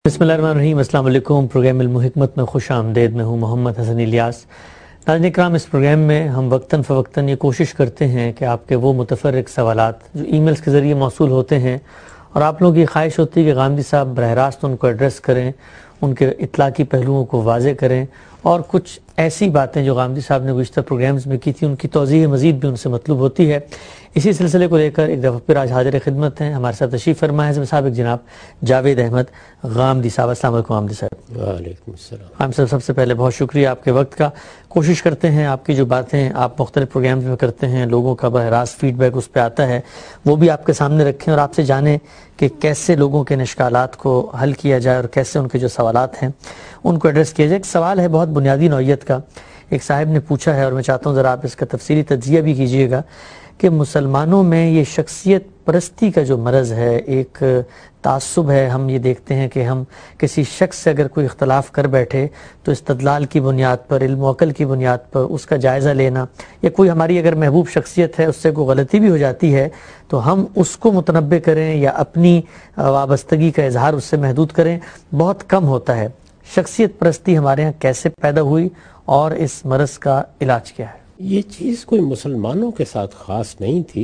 بسم اللہ الرحمن الرحیم۔ السلام علیکم۔ پروگرام علم و حکمت میں خوش آمدید۔ میں ہوں محمد حسن الیاس۔ ناظرین اکرام، اس پروگرام میں ہم وقتاً فوقتاً یہ کوشش کرتے ہیں کہ آپ کے وہ متفرق سوالات جو ای میلز کے ذریعے موصول ہوتے ہیں اور آپ لوگوں کی خواہش ہوتی ہے کہ غامدی صاحب براہ راست ان کو ایڈریس کریں، ان کے اطلاقی پہلوؤں کو واضح کریں، اور کچھ ایسی باتیں جو غامدی صاحب نے گزشتہ پروگرامز میں کی تھی ان کی توضیح مزید بھی ان سے مطلوب ہوتی ہے۔ اسی سلسلے کو لے کر ایک دفعہ پھر آج حاضر خدمت ہیں ہمارے ساتھ تشریف فرما ہے صاحب جناب جاوید احمد غامدی صاحب۔ السلام علیکم غامدی صاحب۔ وعلیکم السلام۔ غامدی صاحب، سب سے پہلے بہت شکریہ آپ کے وقت کا۔ کوشش کرتے ہیں آپ کی جو باتیں آپ مختلف پروگرامز میں کرتے ہیں، لوگوں کا براہ راست فیڈ بیک اس پہ آتا ہے، وہ بھی آپ کے سامنے رکھیں اور آپ سے جانیں کہ کیسے لوگوں کے اشکالات کو حل کیا جائے اور کیسے ان کے جو سوالات ہیں ان کو ایڈریس کیا جائے۔ ایک سوال ہے بہت بنیادی نوعیت کا، ایک صاحب نے پوچھا ہے اور میں چاہتا ہوں ذرا آپ اس کا تفصیلی تجزیہ بھی کیجئے گا کہ مسلمانوں میں یہ شخصیت پرستی کا جو مرض ہے، ایک تعصب ہے، ہم یہ دیکھتے ہیں کہ ہم کسی شخص سے اگر کوئی اختلاف کر بیٹھے تو استدلال کی بنیاد پر، علم و عقل کی بنیاد پر اس کا جائزہ لینا، یا کوئی ہماری اگر محبوب شخصیت ہے اس سے کوئی غلطی بھی ہو جاتی ہے تو ہم اس کو متنبع کریں یا اپنی وابستگی کا اظہار اس سے محدود کریں، بہت کم ہوتا ہے۔ شخصیت پرستی ہمارے ہاں کیسے پیدا ہوئی اور اس مرض کا علاج کیا ہے؟ یہ چیز کوئی مسلمانوں کے ساتھ خاص نہیں تھی،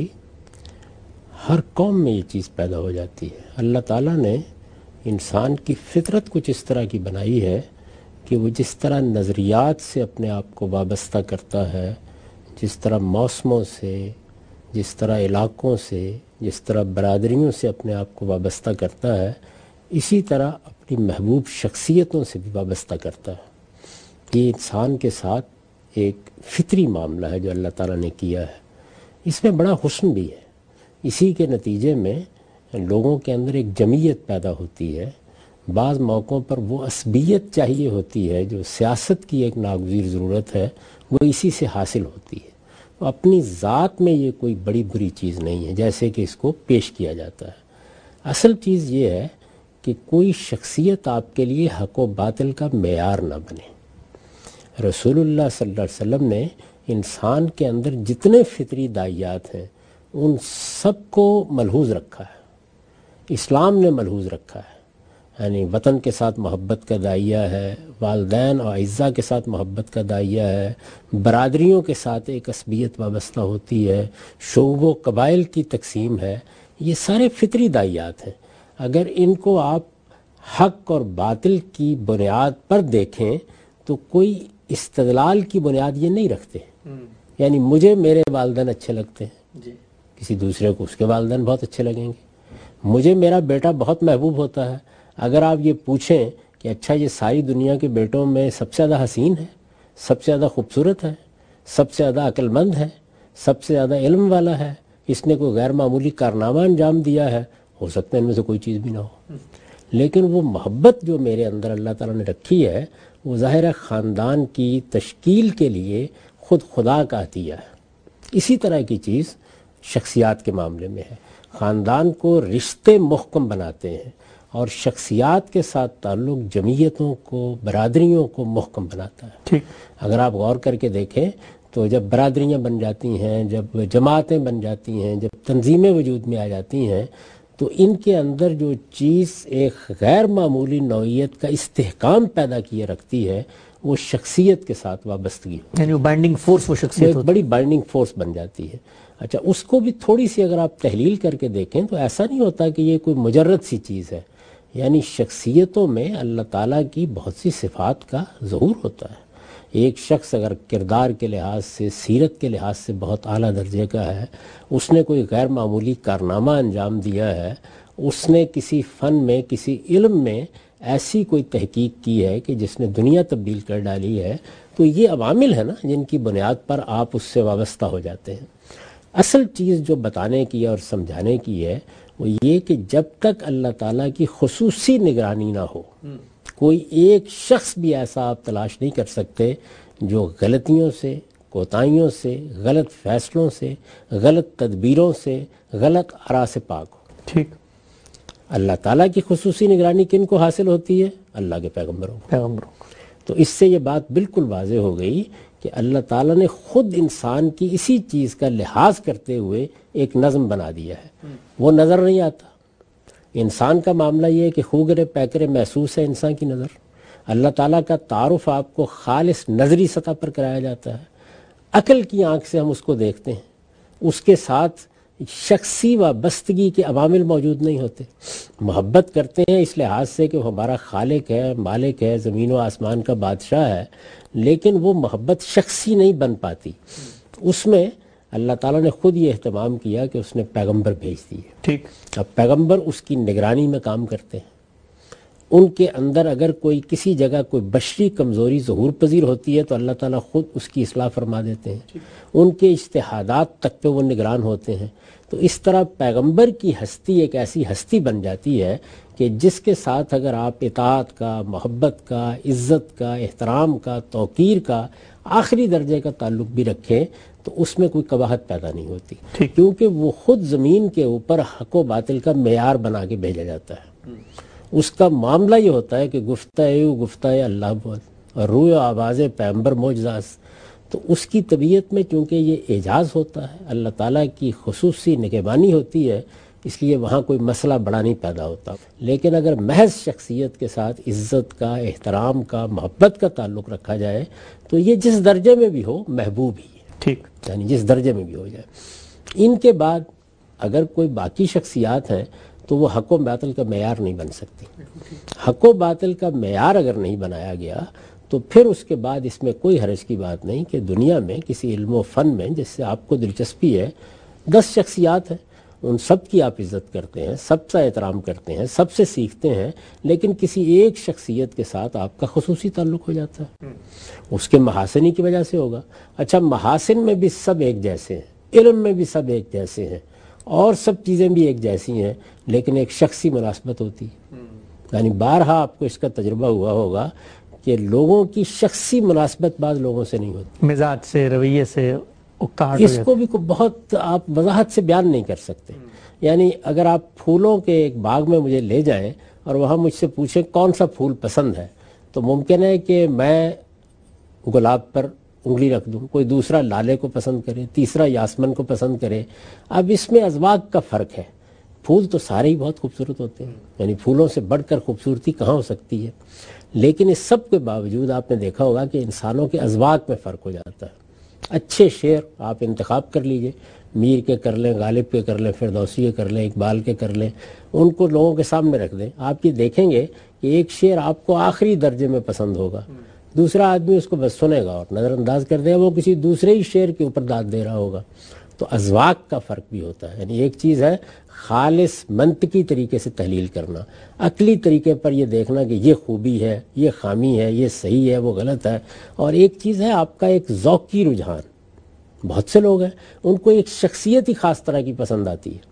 ہر قوم میں یہ چیز پیدا ہو جاتی ہے۔ اللہ تعالیٰ نے انسان کی فطرت کچھ اس طرح کی بنائی ہے کہ وہ جس طرح نظریات سے اپنے آپ کو وابستہ کرتا ہے، جس طرح موسموں سے، جس طرح علاقوں سے، جس طرح برادریوں سے اپنے آپ کو وابستہ کرتا ہے، اسی طرح اپنی محبوب شخصیتوں سے بھی وابستہ کرتا ہے۔ یہ انسان کے ساتھ ایک فطری معاملہ ہے جو اللہ تعالیٰ نے کیا ہے۔ اس میں بڑا حسن بھی ہے، اسی کے نتیجے میں لوگوں کے اندر ایک جمعیت پیدا ہوتی ہے۔ بعض موقعوں پر وہ عصبیت چاہیے ہوتی ہے جو سیاست کی ایک ناگزیر ضرورت ہے، وہ اسی سے حاصل ہوتی ہے۔ اپنی ذات میں یہ کوئی بڑی بری چیز نہیں ہے جیسے کہ اس کو پیش کیا جاتا ہے۔ اصل چیز یہ ہے کہ کوئی شخصیت آپ کے لیے حق و باطل کا معیار نہ بنے۔ رسول اللہ صلی اللہ علیہ وسلم نے انسان کے اندر جتنے فطری داعیات ہیں ان سب کو ملحوظ رکھا ہے، اسلام نے ملحوظ رکھا ہے۔ یعنی وطن کے ساتھ محبت کا داعیہ ہے، والدین اور اعزاء کے ساتھ محبت کا داعیہ ہے، برادریوں کے ساتھ ایک عصبیت وابستہ ہوتی ہے، شعوب و قبائل کی تقسیم ہے، یہ سارے فطری داعیات ہیں۔ اگر ان کو آپ حق اور باطل کی بنیاد پر دیکھیں تو کوئی استدلال کی بنیاد یہ نہیں رکھتے۔ یعنی مجھے میرے والدین اچھے لگتے ہیں، کسی دوسرے کو اس کے والدین بہت اچھے لگیں گے۔ مجھے میرا بیٹا بہت محبوب ہوتا ہے، اگر آپ یہ پوچھیں کہ اچھا یہ ساری دنیا کے بیٹوں میں سب سے زیادہ حسین ہے، سب سے زیادہ خوبصورت ہے، سب سے زیادہ عقل مند ہے، سب سے زیادہ علم والا ہے، اس نے کوئی غیر معمولی کارنامہ انجام دیا ہے، ہو سکتا ہے ان میں سے کوئی چیز بھی نہ ہو، لیکن وہ محبت جو میرے اندر اللہ تعالیٰ نے رکھی ہے وہ ظاہر ہے خاندان کی تشکیل کے لیے خود خدا کا عطیہ ہے۔ اسی طرح کی چیز شخصیات کے معاملے میں ہے۔ خاندان کو رشتے محکم بناتے ہیں اور شخصیات کے ساتھ تعلق جمعیتوں کو، برادریوں کو محکم بناتا ہے۔ ٹھیک، اگر آپ غور کر کے دیکھیں تو جب برادریاں بن جاتی ہیں، جب جماعتیں بن جاتی ہیں، جب تنظیمیں وجود میں آ جاتی ہیں تو ان کے اندر جو چیز ایک غیر معمولی نوعیت کا استحکام پیدا کیے رکھتی ہے وہ شخصیت کے ساتھ وابستگی ہوتی ہے، یعنی وہ بائنڈنگ فورس، وہ شخصیت ایک بڑی بائنڈنگ فورس بن جاتی ہے۔ اچھا، اس کو بھی تھوڑی سی اگر آپ تحلیل کر کے دیکھیں تو ایسا نہیں ہوتا کہ یہ کوئی مجرد سی چیز ہے، یعنی شخصیتوں میں اللہ تعالیٰ کی بہت سی صفات کا ظہور ہوتا ہے۔ ایک شخص اگر کردار کے لحاظ سے، سیرت کے لحاظ سے بہت اعلیٰ درجے کا ہے، اس نے کوئی غیر معمولی کارنامہ انجام دیا ہے، اس نے کسی فن میں، کسی علم میں ایسی کوئی تحقیق کی ہے کہ جس نے دنیا تبدیل کر ڈالی ہے، تو یہ عوامل ہے نا جن کی بنیاد پر آپ اس سے وابستہ ہو جاتے ہیں۔ اصل چیز جو بتانے کی اور سمجھانے کی ہے وہ یہ کہ جب تک اللہ تعالیٰ کی خصوصی نگرانی نہ ہو، کوئی ایک شخص بھی ایسا آپ تلاش نہیں کر سکتے جو غلطیوں سے، کوتاہیوں سے، غلط فیصلوں سے، غلط تدبیروں سے، غلط آراء سے پاک ہو۔ ٹھیک، اللہ تعالیٰ کی خصوصی نگرانی کن کو حاصل ہوتی ہے؟ اللہ کے پیغمبروں کو۔ تو اس سے یہ بات بالکل واضح ہو گئی کہ اللہ تعالیٰ نے خود انسان کی اسی چیز کا لحاظ کرتے ہوئے ایک نظم بنا دیا ہے۔ وہ نظر نہیں آتا، انسان کا معاملہ یہ ہے کہ خوگرے پیکرے محسوس ہے انسان کی نظر. اللہ تعالیٰ کا تعارف آپ کو خالص نظری سطح پر کرایا جاتا ہے. عقل کی آنکھ سے ہم اس کو دیکھتے ہیں, اس کے ساتھ شخصی وابستگی کے عوامل موجود نہیں ہوتے. محبت کرتے ہیں اس لحاظ سے کہ وہ ہمارا خالق ہے, مالک ہے, زمین و آسمان کا بادشاہ ہے, لیکن وہ محبت شخصی نہیں بن پاتی. اس میں اللہ تعالیٰ نے خود یہ اہتمام کیا کہ اس نے پیغمبر بھیج دیے. ٹھیک. اب پیغمبر اس کی نگرانی میں کام کرتے ہیں. ان کے اندر اگر کوئی کسی جگہ کوئی بشری کمزوری ظہور پذیر ہوتی ہے تو اللہ تعالیٰ خود اس کی اصلاح فرما دیتے ہیں. ان کے اجتہادات تک پہ وہ نگران ہوتے ہیں. تو اس طرح پیغمبر کی ہستی ایک ایسی ہستی بن جاتی ہے کہ جس کے ساتھ اگر آپ اطاعت کا, محبت کا, عزت کا, احترام کا, توقیر کا آخری درجے کا تعلق بھی رکھیں تو اس میں کوئی قباحت پیدا نہیں ہوتی, کیونکہ وہ خود زمین کے اوپر حق و باطل کا معیار بنا کے بھیجا جاتا ہے. اس کا معاملہ یہ ہوتا ہے کہ گفتہ اللہ بود اور روح و آواز پیغمبر معجزاز. تو اس کی طبیعت میں چونکہ یہ اعجاز ہوتا ہے, اللہ تعالیٰ کی خصوصی نگہبانی ہوتی ہے, اس لیے وہاں کوئی مسئلہ بڑا نہیں پیدا ہوتا. لیکن اگر محض شخصیت کے ساتھ عزت کا, احترام کا, محبت کا تعلق رکھا جائے تو یہ جس درجے میں بھی ہو محبوب ہی ہے. ٹھیک. یعنی جس درجے میں بھی ہو جائے. ان کے بعد اگر کوئی باقی شخصیات ہیں تو وہ حق و باطل کا معیار نہیں بن سکتی. حق و باطل کا معیار اگر نہیں بنایا گیا تو پھر اس کے بعد اس میں کوئی حرج کی بات نہیں کہ دنیا میں کسی علم و فن میں جس سے آپ کو دلچسپی ہے 10 شخصیات ہیں, ان سب کی آپ عزت کرتے ہیں, سب کا احترام کرتے ہیں, سب سے سیکھتے ہیں, لیکن کسی ایک شخصیت کے ساتھ آپ کا خصوصی تعلق ہو جاتا ہے. اس کے محاسن ہی کی وجہ سے ہوگا. اچھا, محاسن میں بھی سب ایک جیسے ہیں, علم میں بھی سب ایک جیسے ہیں, اور سب چیزیں بھی ایک جیسی ہیں, لیکن ایک شخصی مناسبت ہوتی ہے. یعنی بارہا آپ کو اس کا تجربہ ہوا ہوگا کہ لوگوں کی شخصی مناسبت بعض لوگوں سے نہیں ہوتی, مزاج سے, رویے سے, اس کو بھی بہت آپ وضاحت سے بیان نہیں کر سکتے. یعنی اگر آپ پھولوں کے ایک باغ میں مجھے لے جائیں اور وہاں مجھ سے پوچھیں کون سا پھول پسند ہے, تو ممکن ہے کہ میں گلاب پر انگلی رکھ دوں, کوئی دوسرا لالے کو پسند کرے, تیسرا یاسمن کو پسند کرے. اب اس میں اذواق کا فرق ہے. پھول تو سارے ہی بہت خوبصورت ہوتے ہیں, یعنی پھولوں سے بڑھ کر خوبصورتی کہاں ہو سکتی ہے, لیکن اس سب کے باوجود آپ نے دیکھا ہوگا کہ انسانوں کے اذواق میں فرق ہو جاتا ہے. اچھے شعر آپ انتخاب کر لیجئے, میر کے کر لیں, غالب کے کر لیں, فردوسی کے کر لیں, اقبال کے کر لیں, ان کو لوگوں کے سامنے رکھ دیں, آپ یہ دیکھیں گے کہ ایک شعر آپ کو آخری درجے میں پسند ہوگا, دوسرا آدمی اس کو بس سنے گا اور نظر انداز کر دے گا, وہ کسی دوسرے ہی شعر کے اوپر داد دے رہا ہوگا. تو اذواق کا فرق بھی ہوتا ہے. یعنی ایک چیز ہے خالص منطقی طریقے سے تحلیل کرنا, عقلی طریقے پر یہ دیکھنا کہ یہ خوبی ہے, یہ خامی ہے, یہ صحیح ہے, وہ غلط ہے, اور ایک چیز ہے آپ کا ایک ذوقی رجحان. بہت سے لوگ ہیں ان کو ایک شخصیت ہی خاص طرح کی پسند آتی ہے.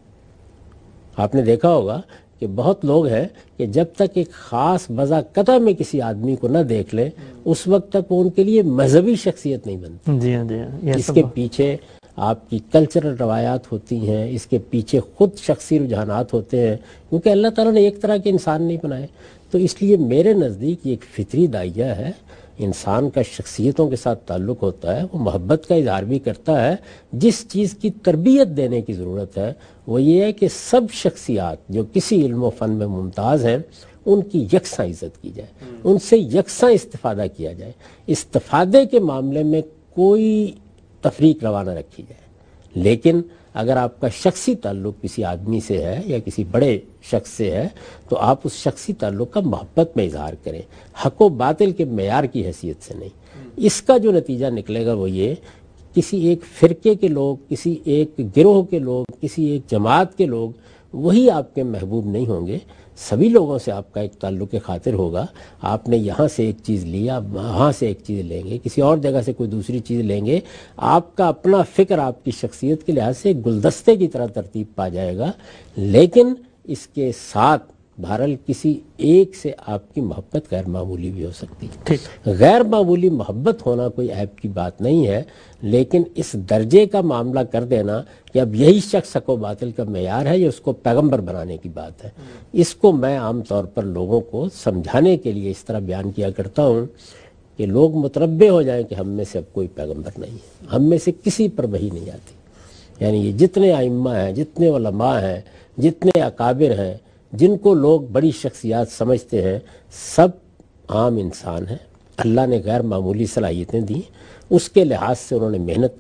آپ نے دیکھا ہوگا کہ بہت لوگ ہیں کہ جب تک ایک خاص وضع قطع میں کسی آدمی کو نہ دیکھ لیں اس وقت تک وہ ان کے لیے مذہبی شخصیت نہیں بنتی. جی ہاں, اس کے پیچھے آپ کی کلچرل روایات ہوتی ہیں, اس کے پیچھے خود شخصی رجحانات ہوتے ہیں, کیونکہ اللہ تعالیٰ نے ایک طرح کے انسان نہیں بنائے. تو اس لیے میرے نزدیک یہ ایک فطری داعیہ ہے. انسان کا شخصیتوں کے ساتھ تعلق ہوتا ہے, وہ محبت کا اظہار بھی کرتا ہے. جس چیز کی تربیت دینے کی ضرورت ہے وہ یہ ہے کہ سب شخصیات جو کسی علم و فن میں ممتاز ہیں ان کی یکساں عزت کی جائے, ان سے یکساں استفادہ کیا جائے. استفادے کے معاملے میں کوئی تفریق روا نہ رکھی جائے. لیکن اگر آپ کا شخصی تعلق کسی آدمی سے ہے یا کسی بڑے شخص سے ہے تو آپ اس شخصی تعلق کا محبت میں اظہار کریں, حق و باطل کے معیار کی حیثیت سے نہیں. اس کا جو نتیجہ نکلے گا وہ یہ, کسی ایک فرقے کے لوگ, کسی ایک گروہ کے لوگ, کسی ایک جماعت کے لوگ وہی آپ کے محبوب نہیں ہوں گے. سبھی لوگوں سے آپ کا ایک تعلق خاطر ہوگا. آپ نے یہاں سے ایک چیز لیا, وہاں سے ایک چیز لیں گے, کسی اور جگہ سے کوئی دوسری چیز لیں گے. آپ کا اپنا فکر آپ کی شخصیت کے لحاظ سے گلدستے کی طرح ترتیب پا جائے گا. لیکن اس کے ساتھ بہرحال کسی ایک سے آپ کی محبت غیر معمولی بھی ہو سکتی ہے. غیر معمولی محبت ہونا کوئی عیب کی بات نہیں ہے, لیکن اس درجے کا معاملہ کر دینا کہ اب یہی شخص حق و باطل کا معیار ہے, یہ اس کو پیغمبر بنانے کی بات ہے. اس کو میں عام طور پر لوگوں کو سمجھانے کے لیے اس طرح بیان کیا کرتا ہوں کہ لوگ متربع ہو جائیں کہ ہم میں سے اب کوئی پیغمبر نہیں ہے, ہم میں سے کسی پر وحی نہیں آتی. یعنی یہ جتنے ائمہ ہیں, جتنے علماء ہیں, جتنے اکابر ہیں, جن کو لوگ بڑی شخصیات سمجھتے ہیں، سب عام انسان ہیں. اللہ نے غیر معمولی صلاحیتیں دی، اس کے لحاظ سے انہوں نے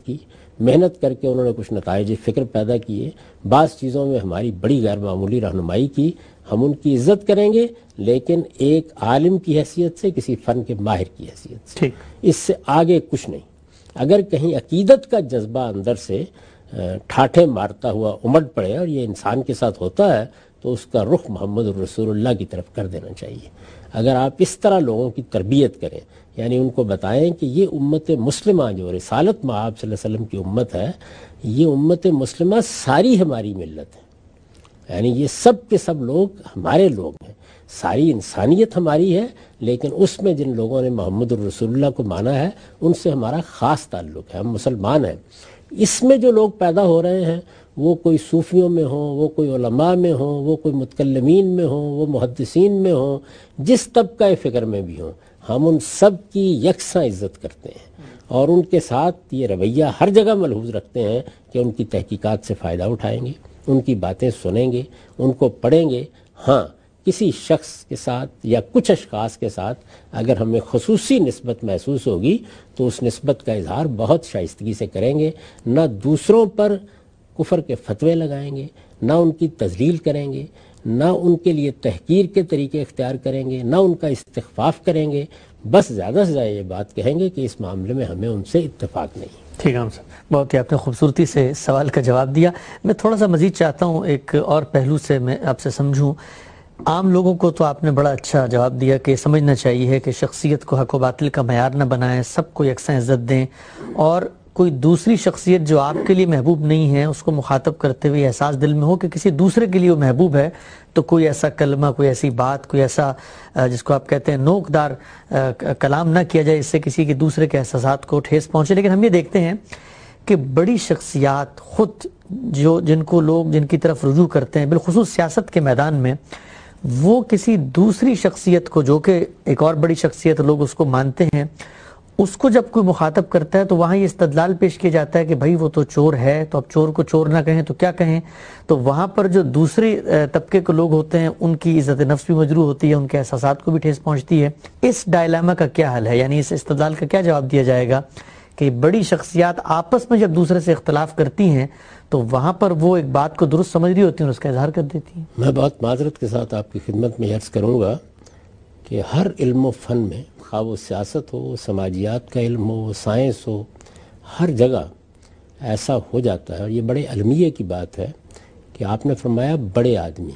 محنت کر کے انہوں نے کچھ نتائج فکر پیدا کیے. بعض چیزوں میں ہماری بڑی غیر معمولی رہنمائی کی، ہم ان کی عزت کریں گے، لیکن ایک عالم کی حیثیت سے، کسی فن کے ماہر کی حیثیت سے، اس سے آگے کچھ نہیں. اگر کہیں عقیدت کا جذبہ اندر سے ٹھاٹھے مارتا ہوا امٹ پڑے، اور یہ انسان کے ساتھ ہوتا ہے، تو اس کا رخ محمد الرسول اللہ کی طرف کر دینا چاہیے. اگر آپ اس طرح لوگوں کی تربیت کریں، یعنی ان کو بتائیں کہ یہ امت مسلمہ جو رسالت مآب صلی اللہ علیہ وسلم کی امت ہے، یہ امت مسلمہ ساری ہماری ملت ہے، یعنی یہ سب کے سب لوگ ہمارے لوگ ہیں، ساری انسانیت ہماری ہے، لیکن اس میں جن لوگوں نے محمد الرسول اللہ کو مانا ہے ان سے ہمارا خاص تعلق ہے، ہم مسلمان ہیں. اس میں جو لوگ پیدا ہو رہے ہیں، وہ کوئی صوفیوں میں ہوں، وہ کوئی علماء میں ہوں، وہ کوئی متکلمین میں ہوں، وہ محدثین میں ہوں، جس طبقہ فکر میں بھی ہوں، ہم ان سب کی یکساں عزت کرتے ہیں، اور ان کے ساتھ یہ رویہ ہر جگہ ملحوظ رکھتے ہیں کہ ان کی تحقیقات سے فائدہ اٹھائیں گے، ان کی باتیں سنیں گے، ان کو پڑھیں گے. ہاں، کسی شخص کے ساتھ یا کچھ اشخاص کے ساتھ اگر ہمیں خصوصی نسبت محسوس ہوگی تو اس نسبت کا اظہار بہت شائستگی سے کریں گے، نہ دوسروں پر کفر کے فتوے لگائیں گے، نہ ان کی تذلیل کریں گے، نہ ان کے لیے تحقیر کے طریقے اختیار کریں گے، نہ ان کا استخفاف کریں گے. بس زیادہ سے زیادہ یہ بات کہیں گے کہ اس معاملے میں ہمیں ان سے اتفاق نہیں. ٹھیک ہے صاحب، بہت ہی آپ نے خوبصورتی سے سوال کا جواب دیا. میں تھوڑا سا مزید چاہتا ہوں، ایک اور پہلو سے میں آپ سے سمجھوں. عام لوگوں کو تو آپ نے بڑا اچھا جواب دیا کہ سمجھنا چاہیے کہ شخصیت کو حق و باطل کا معیار نہ بنائیں، سب کو یکساں عزت دیں، اور کوئی دوسری شخصیت جو آپ کے لیے محبوب نہیں ہے اس کو مخاطب کرتے ہوئے احساس دل میں ہو کہ کسی دوسرے کے لیے وہ محبوب ہے، تو کوئی ایسا کلمہ، کوئی ایسی بات، کوئی ایسا جس کو آپ کہتے ہیں نوکدار کلام نہ کیا جائے، اس سے کسی کے دوسرے کے احساسات کو ٹھیس پہنچے. لیکن ہم یہ دیکھتے ہیں کہ بڑی شخصیات خود جن کو لوگ جن کی طرف رجوع کرتے ہیں، بالخصوص سیاست کے میدان میں، وہ کسی دوسری شخصیت کو جو کہ ایک اور بڑی شخصیت لوگ اس کو مانتے ہیں، اس کو جب کوئی مخاطب کرتا ہے تو وہاں یہ استدلال پیش کیا جاتا ہے کہ بھائی وہ تو چور ہے، تو اب چور کو چور نہ کہیں تو کیا کہیں. تو وہاں پر جو دوسرے طبقے کے لوگ ہوتے ہیں ان کی عزت نفس بھی مجروح ہوتی ہے، ان کے احساسات کو بھی ٹھیس پہنچتی ہے. اس ڈائلاما کا کیا حل ہے؟ یعنی اس استدلال کا کیا جواب دیا جائے گا کہ بڑی شخصیات آپس میں جب دوسرے سے اختلاف کرتی ہیں تو وہاں پر وہ ایک بات کو درست سمجھ رہی ہوتی ہیں اور اس کا اظہار کر دیتی ہیں؟ میں بہت معذرت کے ساتھ آپ کی خدمت میں عرض کروں گا کہ ہر علم و فن میں، خواہ وہ سیاست ہو، سماجیات کا علم ہو، سائنس ہو، ہر جگہ ایسا ہو جاتا ہے. اور یہ بڑے المیہ کی بات ہے کہ آپ نے فرمایا بڑے آدمی،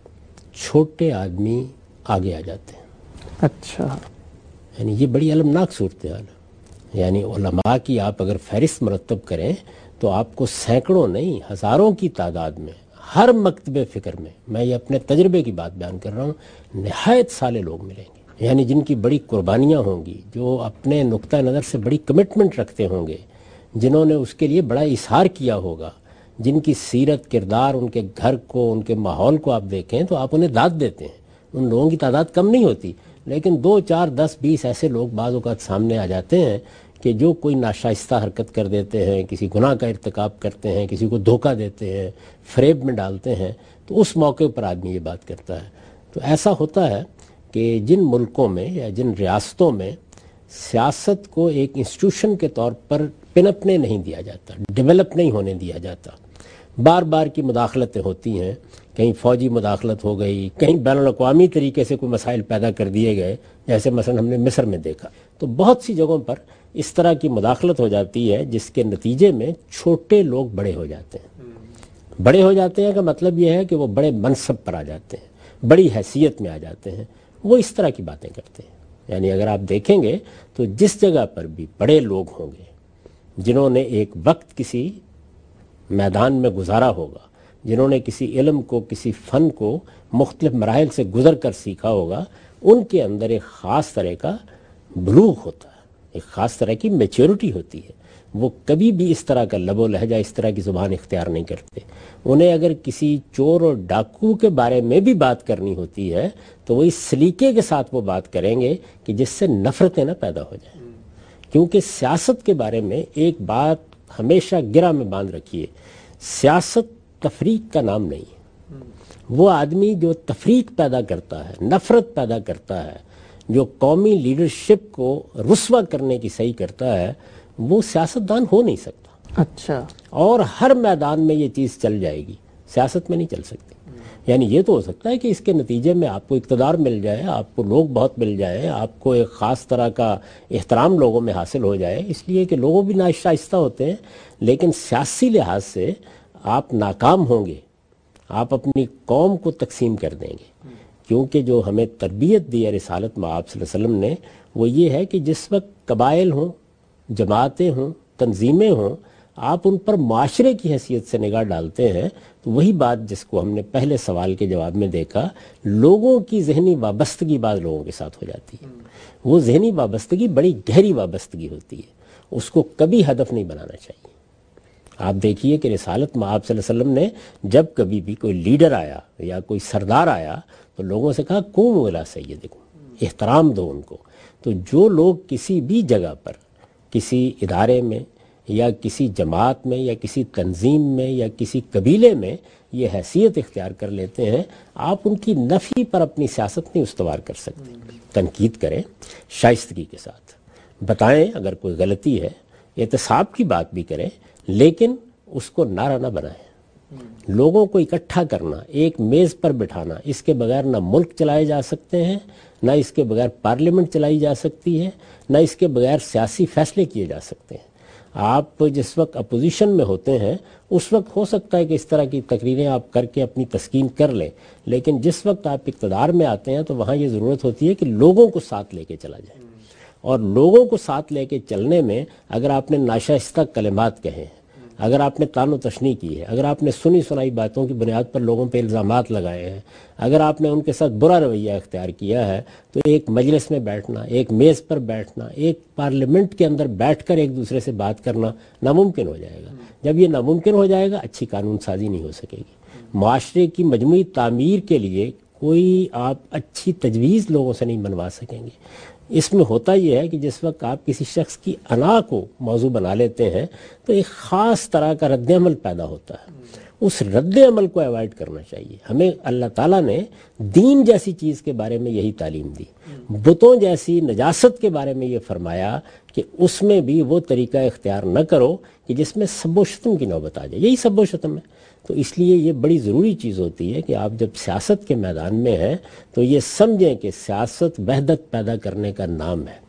چھوٹے آدمی آگے آ جاتے ہیں. اچھا، یعنی یہ بڑی المناک صورتحال ہے. یعنی علماء کی آپ اگر فہرست مرتب کریں تو آپ کو سینکڑوں نہیں، ہزاروں کی تعداد میں ہر مکتب فکر میں یہ اپنے تجربے کی بات بیان کر رہا ہوں، نہایت سالے لوگ ملیں گے، یعنی جن کی بڑی قربانیاں ہوں گی، جو اپنے نقطہ نظر سے بڑی کمٹمنٹ رکھتے ہوں گے، جنہوں نے اس کے لیے بڑا اظہار کیا ہوگا، جن کی سیرت، کردار، ان کے گھر کو، ان کے ماحول کو آپ دیکھیں تو آپ انہیں داد دیتے ہیں. ان لوگوں کی تعداد کم نہیں ہوتی، لیکن 2، 4، 10، 20 ایسے لوگ بعض اوقات سامنے آ جاتے ہیں کہ جو کوئی ناشائستہ حرکت کر دیتے ہیں، کسی گناہ کا ارتکاب کرتے ہیں، کسی کو دھوکہ دیتے ہیں، فریب میں ڈالتے ہیں، تو اس موقع پر آدمی یہ بات کرتا ہے. تو ایسا ہوتا ہے کہ جن ملکوں میں یا جن ریاستوں میں سیاست کو ایک انسٹیٹیوشن کے طور پر پنپنے نہیں دیا جاتا، ڈیولپ نہیں ہونے دیا جاتا، بار بار کی مداخلتیں ہوتی ہیں، کہیں فوجی مداخلت ہو گئی، کہیں بین الاقوامی طریقے سے کوئی مسائل پیدا کر دیے گئے، جیسے مثلا ہم نے مصر میں دیکھا. تو بہت سی جگہوں پر اس طرح کی مداخلت ہو جاتی ہے جس کے نتیجے میں چھوٹے لوگ بڑے ہو جاتے ہیں. بڑے ہو جاتے ہیں کا مطلب یہ ہے کہ وہ بڑے منصب پر آ جاتے ہیں، بڑی حیثیت میں آ جاتے ہیں. وہ اس طرح کی باتیں کرتے ہیں. یعنی اگر آپ دیکھیں گے تو جس جگہ پر بھی بڑے لوگ ہوں گے جنہوں نے ایک وقت کسی میدان میں گزارا ہوگا، جنہوں نے کسی علم کو، کسی فن کو مختلف مراحل سے گزر کر سیکھا ہوگا، ان کے اندر ایک خاص طرح کا بلوغ ہوتا ہے، ایک خاص طرح کی میچورٹی ہوتی ہے. وہ کبھی بھی اس طرح کا لب و لہجہ، اس طرح کی زبان اختیار نہیں کرتے. انہیں اگر کسی چور اور ڈاکو کے بارے میں بھی بات کرنی ہوتی ہے تو وہ اس سلیقے کے ساتھ وہ بات کریں گے کہ جس سے نفرتیں نہ پیدا ہو جائیں. کیونکہ سیاست کے بارے میں ایک بات ہمیشہ گرہ میں باندھ رکھیے، سیاست تفریق کا نام نہیں ہے. وہ آدمی جو تفریق پیدا کرتا ہے، نفرت پیدا کرتا ہے، جو قومی لیڈرشپ کو رسوا کرنے کی صحیح کرتا ہے، وہ سیاستدان ہو نہیں سکتا۔ اچھا، اور ہر میدان میں یہ چیز چل جائے گی، سیاست میں نہیں چل سکتی۔ یعنی یہ تو ہو سکتا ہے کہ اس کے نتیجے میں آپ کو اقتدار مل جائے، آپ کو لوگ بہت مل جائیں، آپ کو ایک خاص طرح کا احترام لوگوں میں حاصل ہو جائے، اس لیے کہ لوگوں بھی ناشائستہ ہوتے ہیں، لیکن سیاسی لحاظ سے آپ ناکام ہوں گے، آپ اپنی قوم کو تقسیم کر دیں گے۔ کیونکہ جو ہمیں تربیت دی ہے رسالت مآب صلی اللہ علیہ وسلم نے، وہ یہ ہے کہ جس وقت قبائل ہوں، جماعتیں ہوں، تنظیمیں ہوں، آپ ان پر معاشرے کی حیثیت سے نگاہ ڈالتے ہیں، تو وہی بات جس کو ہم نے پہلے سوال کے جواب میں دیکھا، لوگوں کی ذہنی وابستگی بعض لوگوں کے ساتھ ہو جاتی ہے۔ وہ ذہنی وابستگی بڑی گہری وابستگی ہوتی ہے، اس کو کبھی ہدف نہیں بنانا چاہیے۔ آپ دیکھیے کہ رسالت مآب صلی اللہ علیہ وسلم نے جب کبھی بھی کوئی لیڈر آیا یا کوئی سردار آیا تو لوگوں سے کہا قوموا الی سیدکم، احترام دو ان کو۔ تو جو لوگ کسی بھی جگہ پر، کسی ادارے میں یا کسی جماعت میں یا کسی تنظیم میں یا کسی قبیلے میں یہ حیثیت اختیار کر لیتے ہیں، آپ ان کی نفی پر اپنی سیاست نہیں استوار کر سکتے۔ تنقید کریں شائستگی کے ساتھ، بتائیں اگر کوئی غلطی ہے، احتساب کی بات بھی کریں، لیکن اس کو نعرہ نہ بنائیں۔ لوگوں کو اکٹھا کرنا، ایک میز پر بٹھانا، اس کے بغیر نہ ملک چلائے جا سکتے ہیں، نہ اس کے بغیر پارلیمنٹ چلائی جا سکتی ہے، نہ اس کے بغیر سیاسی فیصلے کیے جا سکتے ہیں۔ آپ جس وقت اپوزیشن میں ہوتے ہیں اس وقت ہو سکتا ہے کہ اس طرح کی تقریریں آپ کر کے اپنی تسکین کر لیں، لیکن جس وقت آپ اقتدار میں آتے ہیں تو وہاں یہ ضرورت ہوتی ہے کہ لوگوں کو ساتھ لے کے چلا جائے۔ اور لوگوں کو ساتھ لے کے چلنے میں اگر آپ نے ناشائستہ کلمات کہے، اگر آپ نے طعن و تشنیع کی ہے، اگر آپ نے سنی سنائی باتوں کی بنیاد پر لوگوں پہ الزامات لگائے ہیں، اگر آپ نے ان کے ساتھ برا رویہ اختیار کیا ہے، تو ایک مجلس میں بیٹھنا، ایک میز پر بیٹھنا، ایک پارلیمنٹ کے اندر بیٹھ کر ایک دوسرے سے بات کرنا ناممکن ہو جائے گا۔ جب یہ ناممکن ہو جائے گا، اچھی قانون سازی نہیں ہو سکے گی۔ معاشرے کی مجموعی تعمیر کے لیے کوئی آپ اچھی تجویز لوگوں سے نہیں بنوا سکیں گے۔ اس میں ہوتا یہ ہے کہ جس وقت آپ کسی شخص کی انا کو موضوع بنا لیتے ہیں تو ایک خاص طرح کا رد عمل پیدا ہوتا ہے۔ اس رد عمل کو ایوائڈ کرنا چاہیے۔ ہمیں اللہ تعالیٰ نے دین جیسی چیز کے بارے میں یہی تعلیم دی، بتوں جیسی نجاست کے بارے میں یہ فرمایا کہ اس میں بھی وہ طریقہ اختیار نہ کرو کہ جس میں سب و شتم کی نوبت آ جائے۔ یہی سب و شتم ہے۔ تو اس لیے یہ بڑی ضروری چیز ہوتی ہے کہ آپ جب سیاست کے میدان میں ہیں تو یہ سمجھیں کہ سیاست وحدت پیدا کرنے کا نام ہے،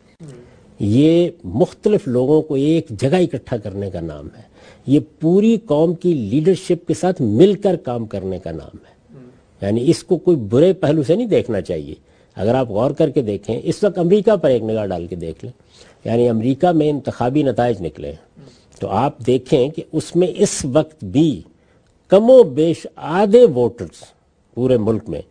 یہ مختلف لوگوں کو ایک جگہ اکٹھا کرنے کا نام ہے، یہ پوری قوم کی لیڈرشپ کے ساتھ مل کر کام کرنے کا نام ہے۔ یعنی اس کو کوئی برے پہلو سے نہیں دیکھنا چاہیے۔ اگر آپ غور کر کے دیکھیں، اس وقت امریکہ پر ایک نگاہ ڈال کے دیکھ لیں، یعنی امریکہ میں انتخابی نتائج نکلے ہیں تو آپ دیکھیں کہ اس میں اس وقت بھی کم و بیش آدھے ووٹرز پورے ملک میں،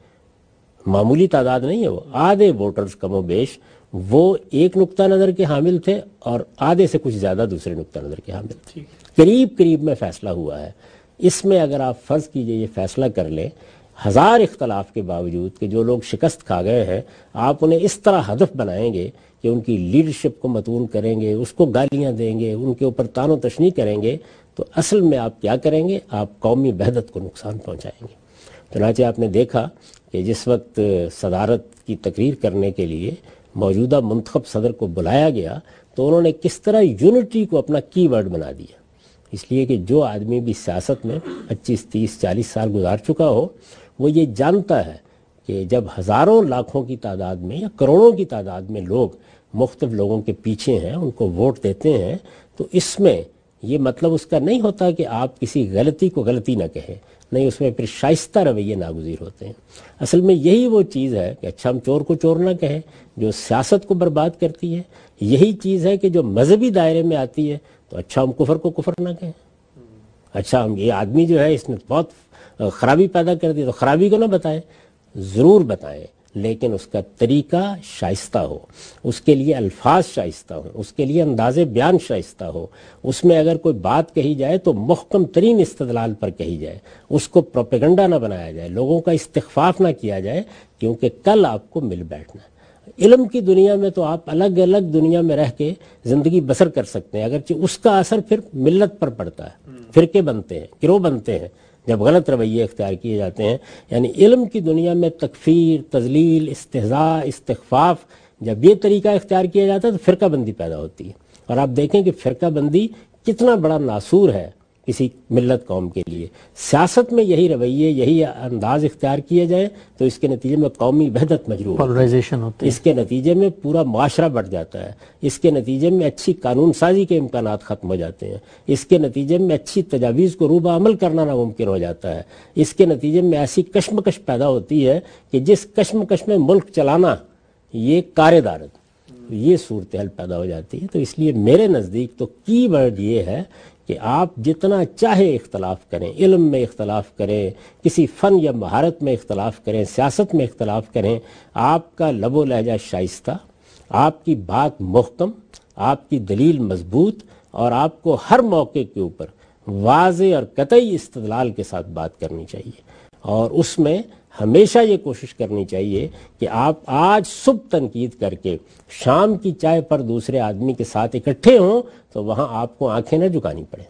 معمولی تعداد نہیں ہے، وہ آدھے ووٹرز کم و بیش وہ ایک نقطہ نظر کے حامل تھے اور آدھے سے کچھ زیادہ دوسرے نقطہ نظر کے حامل تھے۔ قریب میں فیصلہ ہوا ہے۔ اس میں اگر آپ فرض کیجئے یہ فیصلہ کر لیں، ہزار اختلاف کے باوجود کہ جو لوگ شکست کھا گئے ہیں، آپ انہیں اس طرح ہدف بنائیں گے کہ ان کی لیڈرشپ کو متون کریں گے، اس کو گالیاں دیں گے، ان کے اوپر طعن و تشنیع کریں گے، تو اصل میں آپ کیا کریں گے؟ آپ قومی وحدت کو نقصان پہنچائیں گے۔ چنانچہ آپ نے دیکھا کہ جس وقت صدارت کی تقریر کرنے کے لیے موجودہ منتخب صدر کو بلایا گیا تو انہوں نے کس طرح یونٹی کو اپنا کی ورڈ بنا دیا۔ اس لیے کہ جو آدمی بھی سیاست میں 25, 30, 40 سال گزار چکا ہو، وہ یہ جانتا ہے کہ جب ہزاروں لاکھوں کی تعداد میں یا کروڑوں کی تعداد میں لوگ مختلف لوگوں کے پیچھے ہیں، ان کو ووٹ دیتے ہیں، تو اس میں یہ مطلب اس کا نہیں ہوتا کہ آپ کسی غلطی کو غلطی نہ کہیں، نہیں، اس میں پھر شائستہ رویے ناگزیر ہوتے ہیں۔ اصل میں یہی وہ چیز ہے کہ اچھا ہم چور کو چور نہ کہیں جو سیاست کو برباد کرتی ہے، یہی چیز ہے کہ جو مذہبی دائرے میں آتی ہے تو اچھا ہم کفر کو کفر نہ کہیں، اچھا ہم یہ آدمی جو ہے اس نے بہت خرابی پیدا کر دی تو خرابی کو نہ بتائیں، ضرور بتائیں، لیکن اس کا طریقہ شائستہ ہو، اس کے لیے الفاظ شائستہ ہوں، اس کے لیے انداز بیان شائستہ ہو، اس میں اگر کوئی بات کہی جائے تو محکم ترین استدلال پر کہی جائے، اس کو پروپیگنڈا نہ بنایا جائے، لوگوں کا استخفاف نہ کیا جائے، کیونکہ کل آپ کو مل بیٹھنا ہے۔ علم کی دنیا میں تو آپ الگ الگ دنیا میں رہ کے زندگی بسر کر سکتے ہیں، اگرچہ اس کا اثر پھر ملت پر پڑتا ہے، فرقے بنتے ہیں، گروہ بنتے ہیں، جب غلط رویے اختیار کیے جاتے ہیں، یعنی علم کی دنیا میں تکفیر، تذلیل، استہزاء، استخفاف، جب یہ طریقہ اختیار کیا جاتا ہے تو فرقہ بندی پیدا ہوتی ہے۔ اور آپ دیکھیں کہ فرقہ بندی کتنا بڑا ناسور ہے کسی ملت قوم کے لیے۔ سیاست میں یہی رویے، یہی انداز اختیار کیے جائیں تو اس کے نتیجے میں قومی وحدت مجروح ہوتی ہے، اس کے نتیجے میں پورا معاشرہ بڑھ جاتا ہے، اس کے نتیجے میں اچھی قانون سازی کے امکانات ختم ہو جاتے ہیں، اس کے نتیجے میں اچھی تجاویز کو روبہ عمل کرنا ناممکن ہو جاتا ہے، اس کے نتیجے میں ایسی کشمکش پیدا ہوتی ہے کہ جس کشمکش میں ملک چلانا یہ کار دارد، یہ صورتحال پیدا ہو جاتی ہے۔ تو اس لیے میرے نزدیک تو کی ورڈ یہ ہے کہ آپ جتنا چاہے اختلاف کریں، علم میں اختلاف کریں، کسی فن یا مہارت میں اختلاف کریں، سیاست میں اختلاف کریں، آپ کا لب و لہجہ شائستہ، آپ کی بات محکم، آپ کی دلیل مضبوط، اور آپ کو ہر موقع کے اوپر واضح اور قطعی استدلال کے ساتھ بات کرنی چاہیے، اور اس میں ہمیشہ یہ کوشش کرنی چاہیے کہ آپ آج صبح تنقید کر کے شام کی چائے پر دوسرے آدمی کے ساتھ اکٹھے ہوں تو وہاں آپ کو آنکھیں نہ جھکانی پڑیں،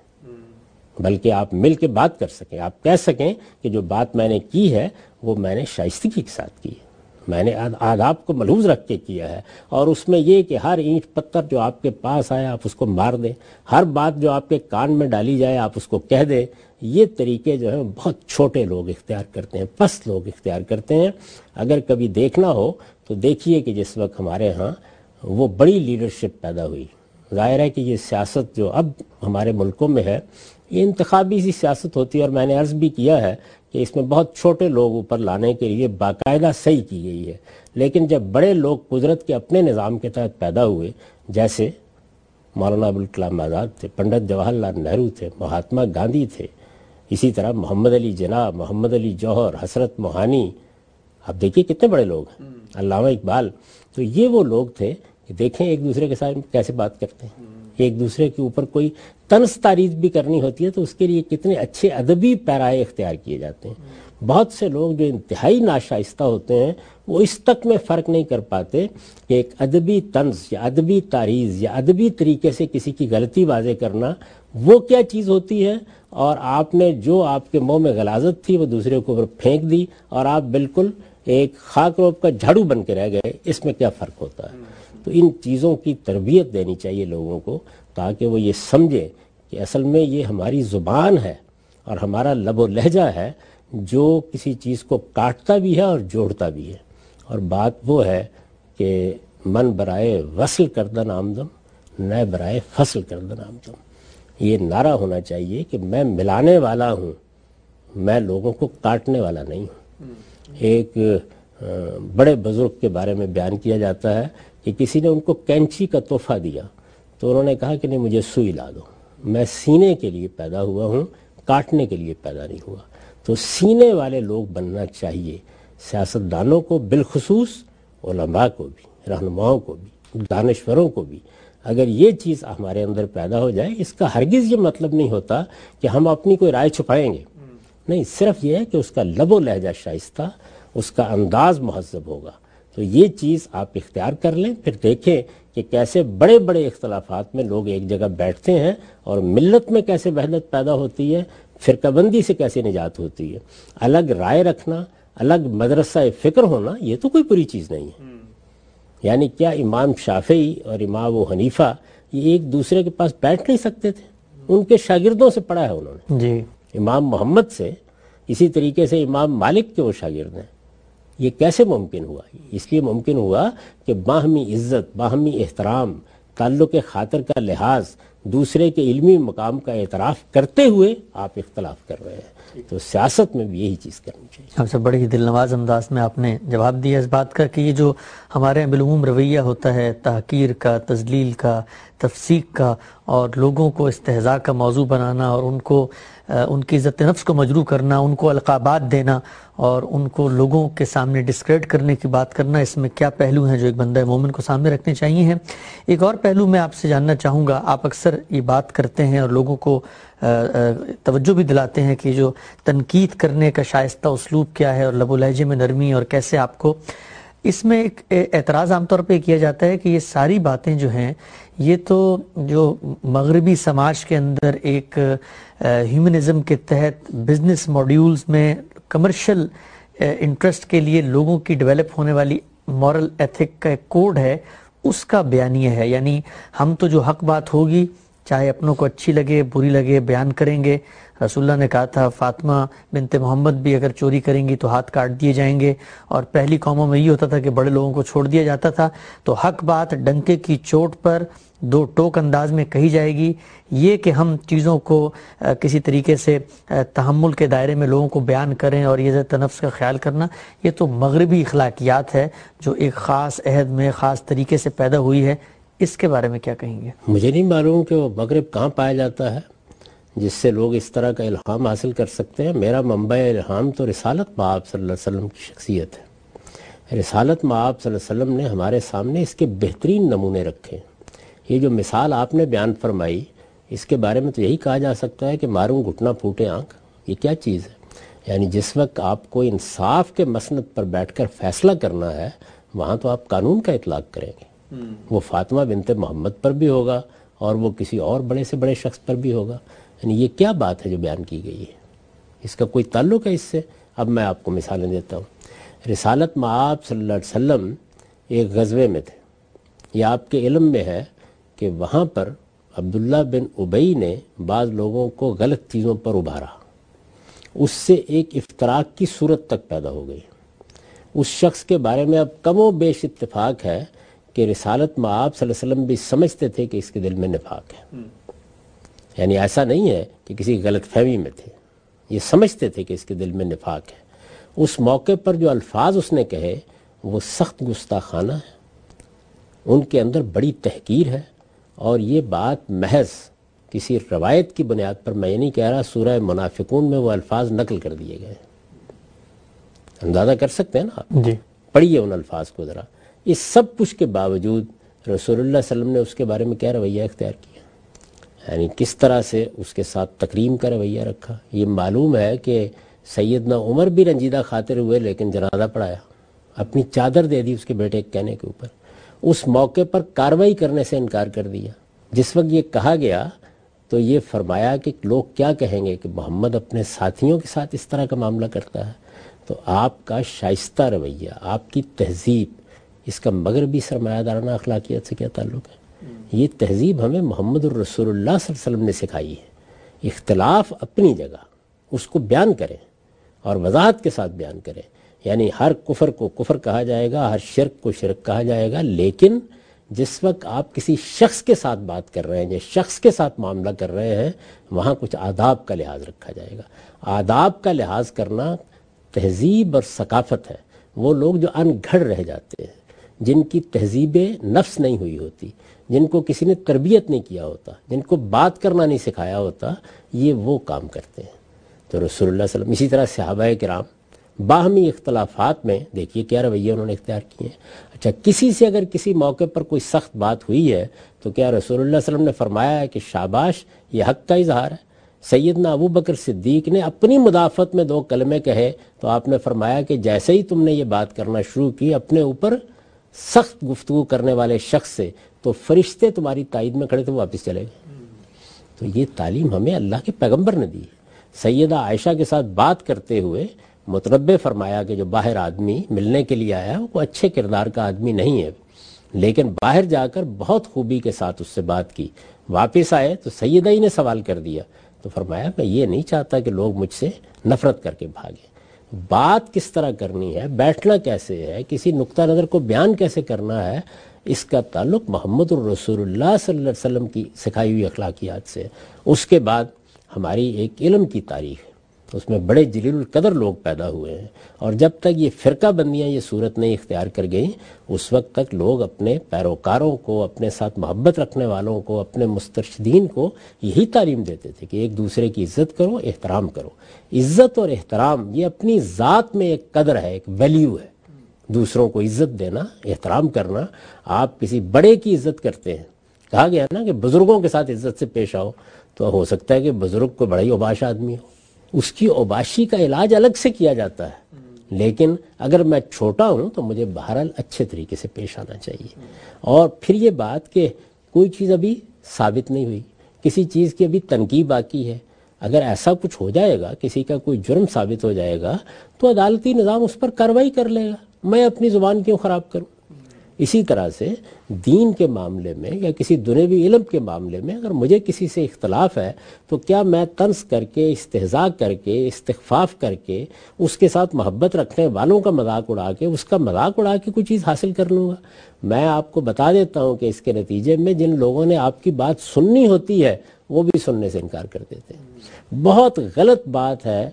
بلکہ آپ مل کے بات کر سکیں، آپ کہہ سکیں کہ جو بات میں نے کی ہے وہ میں نے شائستگی کے ساتھ کی ہے، میں نے آداب کو ملحوظ رکھ کے کیا ہے، اور اس میں یہ کہ ہر اینٹ پتھر جو آپ کے پاس آئے آپ اس کو مار دیں، ہر بات جو آپ کے کان میں ڈالی جائے آپ اس کو کہہ دیں۔ یہ طریقے جو ہیں بہت چھوٹے لوگ اختیار کرتے ہیں، پست لوگ اختیار کرتے ہیں۔ اگر کبھی دیکھنا ہو تو دیکھیے کہ جس وقت ہمارے ہاں وہ بڑی لیڈرشپ پیدا ہوئی، ظاہر ہے کہ یہ سیاست جو اب ہمارے ملکوں میں ہے یہ انتخابی سی سیاست ہوتی ہے، اور میں نے عرض بھی کیا ہے کہ اس میں بہت چھوٹے لوگ اوپر لانے کے لیے باقاعدہ صحیح کی گئی ہے، لیکن جب بڑے لوگ قدرت کے اپنے نظام کے تحت پیدا ہوئے، جیسے مولانا ابوالکلام آزاد تھے، پنڈت جواہر لال نہرو تھے، مہاتما گاندھی تھے، اسی طرح محمد علی جناح، محمد علی جوہر، حسرت موہانی، اب دیکھیے کتنے بڑے لوگ ہیں، علامہ اقبال، تو یہ وہ لوگ تھے کہ دیکھیں ایک دوسرے کے ساتھ کیسے بات کرتے ہیں، ایک دوسرے کے اوپر کوئی طنز تعریف بھی کرنی ہوتی ہے تو اس کے لیے کتنے اچھے ادبی پیرائے اختیار کیے جاتے ہیں۔ بہت سے لوگ جو انتہائی ناشائستہ ہوتے ہیں وہ اس تک میں فرق نہیں کر پاتے کہ ایک ادبی طنز یا ادبی تعریض یا ادبی طریقے سے کسی کی غلطی واضح کرنا وہ کیا چیز ہوتی ہے، اور آپ نے جو آپ کے منہ میں غلاظت تھی وہ دوسرے کے اوپر پھینک دی اور آپ بالکل ایک خاک روب کا جھاڑو بن کے رہ گئے، اس میں کیا فرق ہوتا ہے؟ تو ان چیزوں کی تربیت دینی چاہیے لوگوں کو تاکہ وہ یہ سمجھیں کہ اصل میں یہ ہماری زبان ہے اور ہمارا لب و لہجہ ہے جو کسی چیز کو کاٹتا بھی ہے اور جوڑتا بھی ہے، اور بات وہ ہے کہ من برائے وصل کردن آمدم نہ برائے فصل کردن آمدم، یہ نعرہ ہونا چاہیے کہ میں ملانے والا ہوں، میں لوگوں کو کاٹنے والا نہیں ہوں۔ ایک بڑے بزرگ کے بارے میں بیان کیا جاتا ہے کہ کسی نے ان کو کینچی کا تحفہ دیا تو انہوں نے کہا کہ نہیں مجھے سوئی لا دو، میں سینے کے لیے پیدا ہوا ہوں، کاٹنے کے لیے پیدا نہیں ہوا۔ تو سینے والے لوگ بننا چاہیے، سیاستدانوں کو بالخصوص، علماء کو بھی، رہنماؤں کو بھی، دانشوروں کو بھی۔ اگر یہ چیز ہمارے اندر پیدا ہو جائے، اس کا ہرگز یہ مطلب نہیں ہوتا کہ ہم اپنی کوئی رائے چھپائیں گے، نہیں، صرف یہ ہے کہ اس کا لب و لہجہ شائستہ، اس کا انداز مہذب ہوگا۔ تو یہ چیز آپ اختیار کر لیں، پھر دیکھیں کہ کیسے بڑے بڑے اختلافات میں لوگ ایک جگہ بیٹھتے ہیں اور ملت میں کیسے وحدت پیدا ہوتی ہے، فرقہ بندی سے کیسے نجات ہوتی ہے۔ الگ رائے رکھنا، الگ مدرسہ فکر ہونا، یہ تو کوئی بری چیز نہیں ہے۔ یعنی کیا امام شافعی اور امام ابو حنیفہ یہ ایک دوسرے کے پاس بیٹھ نہیں سکتے تھے؟ ان کے شاگردوں سے پڑھا ہے انہوں نے، جی، امام محمد سے، اسی طریقے سے امام مالک کے وہ شاگرد ہیں۔ یہ کیسے ممکن ہوا؟ اس لیے ممکن ہوا کہ باہمی عزت، باہمی احترام، تعلق خاطر کا لحاظ، دوسرے کے علمی مقام کا اعتراف کرتے ہوئے آپ اختلاف کر رہے ہیں۔ تو سیاست میں بھی یہی چیز کرنی چاہیے۔ آپ سے بڑی ہی دل نواز انداز میں آپ نے جواب دیا اس بات کا کہ یہ جو ہمارے بالعموم رویہ ہوتا ہے تحقیر کا، تذلیل کا، تفسیق کا، اور لوگوں کو استہزاء کا موضوع بنانا، اور ان کو ان کی عزت نفس کو مجروح کرنا، ان کو القابات دینا اور ان کو لوگوں کے سامنے ڈسکریڈ کرنے کی بات کرنا، اس میں کیا پہلو ہیں جو ایک بندہ مومن کو سامنے رکھنے چاہیے ہیں۔ ایک اور پہلو میں آپ سے جاننا چاہوں گا، آپ اکثر یہ بات کرتے ہیں اور لوگوں کو توجہ بھی دلاتے ہیں کہ جو تنقید کرنے کا شائستہ اسلوب کیا ہے اور لب و لہجے میں نرمی، اور کیسے آپ کو اس میں ایک اعتراض عام طور پہ کیا جاتا ہے کہ یہ ساری باتیں جو ہیں یہ تو جو مغربی سماج کے اندر ایک ہیومنزم کے تحت بزنس ماڈیولز میں کمرشل انٹرسٹ کے لیے لوگوں کی ڈیولپ ہونے والی مورل ایتھک کا ایک کوڈ ہے، اس کا بیانیہ ہے. یعنی ہم تو جو حق بات ہوگی چاہے اپنوں کو اچھی لگے بری لگے بیان کریں گے. رسول اللہ نے کہا تھا فاطمہ بنت محمد بھی اگر چوری کریں گی تو ہاتھ کاٹ دیے جائیں گے، اور پہلی قوموں میں یہ ہوتا تھا کہ بڑے لوگوں کو چھوڑ دیا جاتا تھا. تو حق بات ڈنکے کی چوٹ پر دو ٹوک انداز میں کہی جائے گی. یہ کہ ہم چیزوں کو کسی طریقے سے تحمل کے دائرے میں لوگوں کو بیان کریں اور یہ عزت نفس کا خیال کرنا، یہ تو مغربی اخلاقیات ہے جو ایک خاص عہد میں خاص طریقے سے پیدا ہوئی ہے. اس کے بارے میں کیا کہیں گے؟ مجھے نہیں معلوم کہ وہ مغرب کہاں پایا جاتا ہے جس سے لوگ اس طرح کا الہام حاصل کر سکتے ہیں. میرا منبع الہام تو رسالت مآب صلی اللہ علیہ وسلم کی شخصیت ہے. رسالت مآب صلی اللہ علیہ وسلم نے ہمارے سامنے اس کے بہترین نمونے رکھے. یہ جو مثال آپ نے بیان فرمائی اس کے بارے میں تو یہی کہا جا سکتا ہے کہ ماروں گھٹنا پھوٹے آنکھ. یہ کیا چیز ہے؟ یعنی جس وقت آپ کو انصاف کے مسند پر بیٹھ کر فیصلہ کرنا ہے وہاں تو آپ قانون کا اطلاق کریں گے. وہ فاطمہ بنت محمد پر بھی ہوگا اور وہ کسی اور بڑے سے بڑے شخص پر بھی ہوگا. یعنی یہ کیا بات ہے جو بیان کی گئی ہے؟ اس کا کوئی تعلق ہے اس سے؟ اب میں آپ کو مثالیں دیتا ہوں. رسالت مآب صلی اللہ علیہ وسلم ایک غزوے میں تھے. یہ آپ کے علم میں ہے کہ وہاں پر عبداللہ بن ابی نے بعض لوگوں کو غلط چیزوں پر ابھارا. اس سے ایک افتراق کی صورت تک پیدا ہو گئی. اس شخص کے بارے میں اب کم و بیش اتفاق ہے کہ رسالت مآب صلی اللہ علیہ وسلم بھی سمجھتے تھے کہ اس کے دل میں نفاق ہے. یعنی ایسا نہیں ہے کہ کسی غلط فہمی میں تھے، یہ سمجھتے تھے کہ اس کے دل میں نفاق ہے. اس موقع پر جو الفاظ اس نے کہے وہ سخت گستاخانہ ہے، ان کے اندر بڑی تحقیر ہے. اور یہ بات محض کسی روایت کی بنیاد پر میں یہ نہیں کہہ رہا، سورہ منافقون میں وہ الفاظ نقل کر دیے گئے. اندازہ کر سکتے ہیں نا آپ؟ جی پڑھیے ان الفاظ کو ذرا. اس سب کچھ کے باوجود رسول اللہ صلی اللہ علیہ وسلم نے اس کے بارے میں کیا رویہ اختیار کیا، یعنی کس طرح سے اس کے ساتھ تکریم کا رویہ رکھا. یہ معلوم ہے کہ سیدنا عمر بھی رنجیدہ خاطر ہوئے لیکن جنازہ پڑھایا، اپنی چادر دے دی اس کے بیٹے کے کہنے کے اوپر. اس موقع پر کارروائی کرنے سے انکار کر دیا. جس وقت یہ کہا گیا تو یہ فرمایا کہ لوگ کیا کہیں گے کہ محمد اپنے ساتھیوں کے ساتھ اس طرح کا معاملہ کرتا ہے. تو آپ کا شائستہ رویہ، آپ کی تہذیب، اس کا مغربی سرمایہ دارانہ اخلاقیات سے کیا تعلق ہے؟ یہ تہذیب ہمیں محمد الرسول اللہ صلی اللہ علیہ وسلم نے سکھائی ہے. اختلاف اپنی جگہ، اس کو بیان کریں اور وضاحت کے ساتھ بیان کریں. یعنی ہر کفر کو کفر کہا جائے گا، ہر شرک کو شرک کہا جائے گا، لیکن جس وقت آپ کسی شخص کے ساتھ بات کر رہے ہیں، جس شخص کے ساتھ معاملہ کر رہے ہیں، وہاں کچھ آداب کا لحاظ رکھا جائے گا. آداب کا لحاظ کرنا تہذیب اور ثقافت ہے. وہ لوگ جو ان گھڑ رہ جاتے ہیں، جن کی تہذیب نفس نہیں ہوئی ہوتی، جن کو کسی نے تربیت نہیں کیا ہوتا، جن کو بات کرنا نہیں سکھایا ہوتا، یہ وہ کام کرتے ہیں. تو رسول اللہ صلی اللہ علیہ وسلم، اسی طرح صحابہ کرام باہمی اختلافات میں دیکھیے کیا رویہ انہوں نے اختیار کیے ہیں. اچھا، کسی سے اگر کسی موقع پر کوئی سخت بات ہوئی ہے تو کیا رسول اللہ صلی اللہ علیہ وسلم نے فرمایا ہے کہ شاباش، یہ حق کا اظہار ہے؟ سیدنا ابو بکر صدیق نے اپنی مدافعت میں 2 کلمے کہے تو آپ نے فرمایا کہ جیسے ہی تم نے یہ بات کرنا شروع کی اپنے اوپر سخت گفتگو کرنے والے شخص سے، تو فرشتے تمہاری تائید میں کھڑے تھے، واپس چلے گئے. تو یہ تعلیم ہمیں اللہ کے پیغمبر نے دی. سیدہ عائشہ کے ساتھ بات کرتے ہوئے متنبع فرمایا کہ جو باہر آدمی ملنے کے لیے آیا وہ اچھے کردار کا آدمی نہیں ہے، لیکن باہر جا کر بہت خوبی کے ساتھ اس سے بات کی. واپس آئے تو سیدہ ہی نے سوال کر دیا تو فرمایا میں یہ نہیں چاہتا کہ لوگ مجھ سے نفرت کر کے بھاگیں. بات کس طرح کرنی ہے، بیٹھنا کیسے ہے، کسی نقطہ نظر کو بیان کیسے کرنا ہے، اس کا تعلق محمد الرسول اللہ صلی اللہ علیہ وسلم کی سکھائی ہوئی اخلاقیات سے. اس کے بعد ہماری ایک علم کی تاریخ ہے، اس میں بڑے جلیل القدر لوگ پیدا ہوئے ہیں، اور جب تک یہ فرقہ بندیاں یہ صورت نہیں اختیار کر گئیں اس وقت تک لوگ اپنے پیروکاروں کو، اپنے ساتھ محبت رکھنے والوں کو، اپنے مسترشدین کو یہی تعلیم دیتے تھے کہ ایک دوسرے کی عزت کرو، احترام کرو. عزت اور احترام یہ اپنی ذات میں ایک قدر ہے، ایک ویلیو ہے. دوسروں کو عزت دینا، احترام کرنا. آپ کسی بڑے کی عزت کرتے ہیں، کہا گیا نا کہ بزرگوں کے ساتھ عزت سے پیش آؤ، تو ہو سکتا ہے کہ بزرگ کو بڑا ہی اوباش آدمی ہو، اس کی اوباشی کا علاج الگ سے کیا جاتا ہے. لیکن اگر میں چھوٹا ہوں تو مجھے بہرحال اچھے طریقے سے پیش آنا چاہیے. اور پھر یہ بات کہ کوئی چیز ابھی ثابت نہیں ہوئی، کسی چیز کی ابھی تنقیب باقی ہے، اگر ایسا کچھ ہو جائے گا، کسی کا کوئی جرم ثابت ہو جائے گا تو عدالتی نظام اس پر کارروائی کر لے گا. میں اپنی زبان کیوں خراب کروں؟ اسی طرح سے دین کے معاملے میں یا کسی دنیوی علم کے معاملے میں اگر مجھے کسی سے اختلاف ہے تو کیا میں طنز کر کے، استہزاء کر کے، استخفاف کر کے، اس کے ساتھ محبت رکھنے والوں کا مذاق اڑا کے، اس کا مذاق اڑا کے کوئی چیز حاصل کر لوں گا؟ میں آپ کو بتا دیتا ہوں کہ اس کے نتیجے میں جن لوگوں نے آپ کی بات سننی ہوتی ہے وہ بھی سننے سے انکار کر دیتے ہیں. بہت غلط بات ہے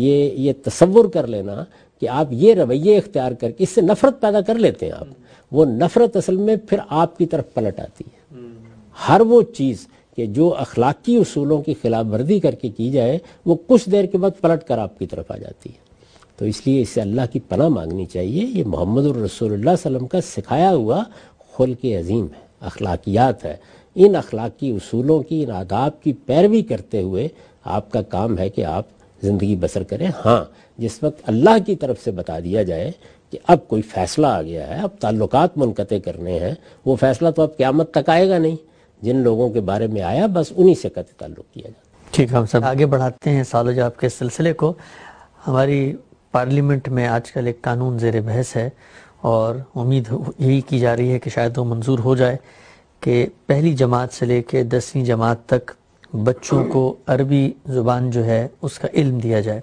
یہ تصور کر لینا کہ آپ یہ رویے اختیار کر کے اس سے نفرت پیدا کر لیتے ہیں. آپ وہ نفرت اصل میں پھر آپ کی طرف پلٹ آتی ہے. ہر وہ چیز کہ جو اخلاقی اصولوں کی خلاف ورزی کر کے کی جائے وہ کچھ دیر کے بعد پلٹ کر آپ کی طرف آ جاتی ہے. تو اس لیے اس سے اللہ کی پناہ مانگنی چاہیے. یہ محمد الرسول اللہ صلی اللہ علیہ وسلم کا سکھایا ہوا خلق عظیم ہے، اخلاقیات ہے. ان اخلاقی اصولوں کی، ان آداب کی پیروی کرتے ہوئے آپ کا کام ہے کہ آپ زندگی بسر کریں. ہاں، جس وقت اللہ کی طرف سے بتا دیا جائے کہ اب کوئی فیصلہ آ گیا ہے، اب تعلقات منقطع کرنے ہیں، وہ فیصلہ تو اب قیامت تک آئے گا نہیں. جن لوگوں کے بارے میں آیا بس انہی سے قطع تعلق کیا جائے. ٹھیک ہے، ہم سب آگے بڑھاتے ہیں سالوجہ آپ کے سلسلے کو. ہماری پارلیمنٹ میں آج کل ایک قانون زیر بحث ہے اور امید یہی کی جا رہی ہے کہ شاید وہ منظور ہو جائے کہ پہلی جماعت سے لے کے 10ویں جماعت تک بچوں کو عربی زبان جو ہے اس کا علم دیا جائے.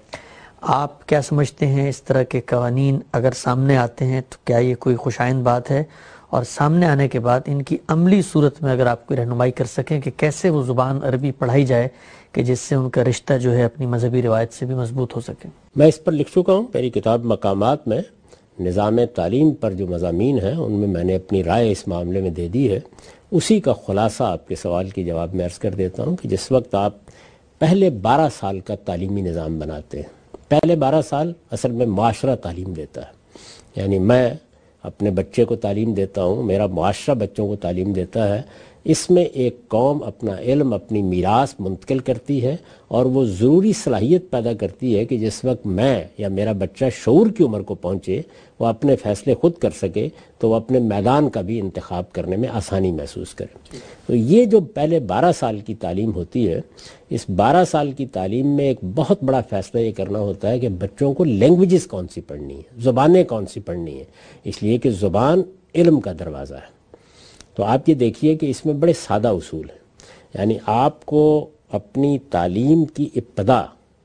آپ کیا سمجھتے ہیں اس طرح کے قوانین اگر سامنے آتے ہیں تو کیا یہ کوئی خوشائند بات ہے؟ اور سامنے آنے کے بعد ان کی عملی صورت میں اگر آپ کوئی رہنمائی کر سکیں کہ کیسے وہ زبان عربی پڑھائی جائے کہ جس سے ان کا رشتہ جو ہے اپنی مذہبی روایت سے بھی مضبوط ہو سکے. میں اس پر لکھ چکا ہوں. میری کتاب مقامات میں نظام تعلیم پر جو مضامین ہیں ان میں نے اپنی رائے اس معاملے میں دے دی ہے. اسی کا خلاصہ آپ کے سوال کے جواب میں عرض کر دیتا ہوں کہ جس وقت آپ پہلے 12 سال کا تعلیمی نظام بناتے ہیں، پہلے 12 سال اصل میں معاشرہ تعلیم دیتا ہے. یعنی میں اپنے بچے کو تعلیم دیتا ہوں، میرا معاشرہ بچوں کو تعلیم دیتا ہے. اس میں ایک قوم اپنا علم، اپنی میراث منتقل کرتی ہے اور وہ ضروری صلاحیت پیدا کرتی ہے کہ جس وقت میں یا میرا بچہ شعور کی عمر کو پہنچے، وہ اپنے فیصلے خود کر سکے، تو وہ اپنے میدان کا بھی انتخاب کرنے میں آسانی محسوس کرے. تو یہ جو پہلے 12 سال کی تعلیم ہوتی ہے، اس 12 سال کی تعلیم میں ایک بہت بڑا فیصلہ یہ کرنا ہوتا ہے کہ بچوں کو لینگویجز کون سی پڑھنی ہے، زبانیں کون سی پڑھنی ہیں. اس لیے کہ زبان علم کا دروازہ ہے. تو آپ یہ دیکھیے کہ اس میں بڑے سادہ اصول ہیں. یعنی آپ کو اپنی تعلیم کی ابتدا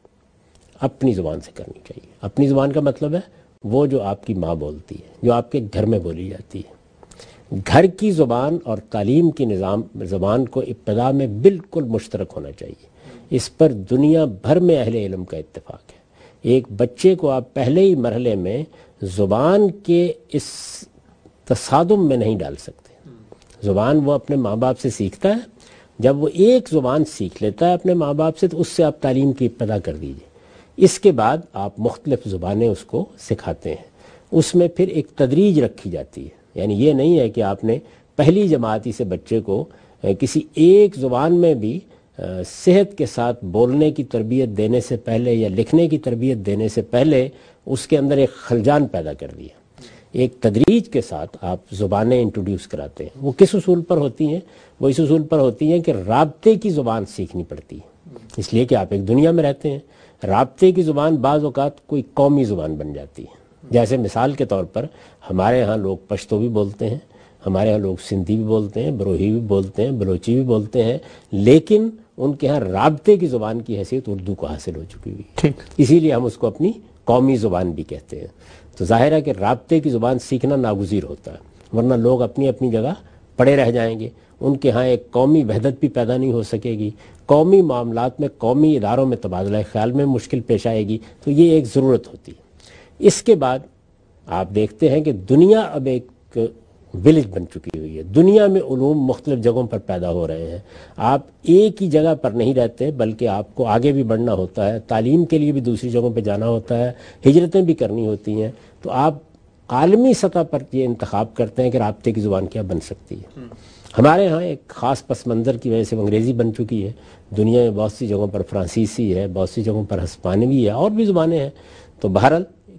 اپنی زبان سے کرنی چاہیے. اپنی زبان کا مطلب ہے وہ جو آپ کی ماں بولتی ہے، جو آپ کے گھر میں بولی جاتی ہے. گھر کی زبان اور تعلیم کی زبان کو ابتدا میں بالکل مشترک ہونا چاہیے. اس پر دنیا بھر میں اہل علم کا اتفاق ہے. ایک بچے کو آپ پہلے ہی مرحلے میں زبان کے اس تصادم میں نہیں ڈال سکتے. زبان وہ اپنے ماں باپ سے سیکھتا ہے. جب وہ ایک زبان سیکھ لیتا ہے اپنے ماں باپ سے تو اس سے آپ تعلیم کی ابتدا کر دیجئے. اس کے بعد آپ مختلف زبانیں اس کو سکھاتے ہیں. اس میں پھر ایک تدریج رکھی جاتی ہے. یعنی یہ نہیں ہے کہ آپ نے پہلی جماعتی سے بچے کو کسی ایک زبان میں بھی صحت کے ساتھ بولنے کی تربیت دینے سے پہلے یا لکھنے کی تربیت دینے سے پہلے اس کے اندر ایک خلجان پیدا کر دیا. ایک تدریج کے ساتھ آپ زبانیں انٹروڈیوس کراتے ہیں. وہ کس اصول پر ہوتی ہیں؟ وہ اس اصول پر ہوتی ہیں کہ رابطے کی زبان سیکھنی پڑتی ہے. اس لیے کہ آپ ایک دنیا میں رہتے ہیں. رابطے کی زبان بعض اوقات کوئی قومی زبان بن جاتی ہے. جیسے مثال کے طور پر ہمارے ہاں لوگ پشتو بھی بولتے ہیں، ہمارے ہاں لوگ سندھی بھی بولتے ہیں، بروہی بھی بولتے ہیں، بلوچی بھی بولتے ہیں، لیکن ان کے ہاں رابطے کی زبان کی حیثیت اردو کو حاصل ہو چکی ہوئی. اسی لیے ہم اس کو اپنی قومی زبان بھی کہتے ہیں. تو ظاہر ہے کہ رابطے کی زبان سیکھنا ناگزیر ہوتا ہے، ورنہ لوگ اپنی اپنی جگہ پڑے رہ جائیں گے. ان کے ہاں ایک قومی وحدت بھی پیدا نہیں ہو سکے گی. قومی معاملات میں، قومی اداروں میں تبادلہ خیال میں مشکل پیش آئے گی. تو یہ ایک ضرورت ہوتی ہے. اس کے بعد آپ دیکھتے ہیں کہ دنیا اب ایک ولیج بن چکی ہوئی ہے. دنیا میں علوم مختلف جگہوں پر پیدا ہو رہے ہیں. آپ ایک ہی جگہ پر نہیں رہتے بلکہ آپ کو آگے بھی بڑھنا ہوتا ہے. تعلیم کے لیے بھی دوسری جگہوں پہ جانا ہوتا ہے، ہجرتیں بھی کرنی ہوتی ہیں. تو آپ عالمی سطح پر یہ انتخاب کرتے ہیں کہ رابطے کی زبان کیا بن سکتی ہے. ہمارے ہاں ایک خاص پس منظر کی وجہ سے انگریزی بن چکی ہے. دنیا میں بہت سی جگہوں پر فرانسیسی ہے، بہت سی جگہوں پر ہسپانوی ہے، اور بھی زبانیں ہیں. تو بہرحال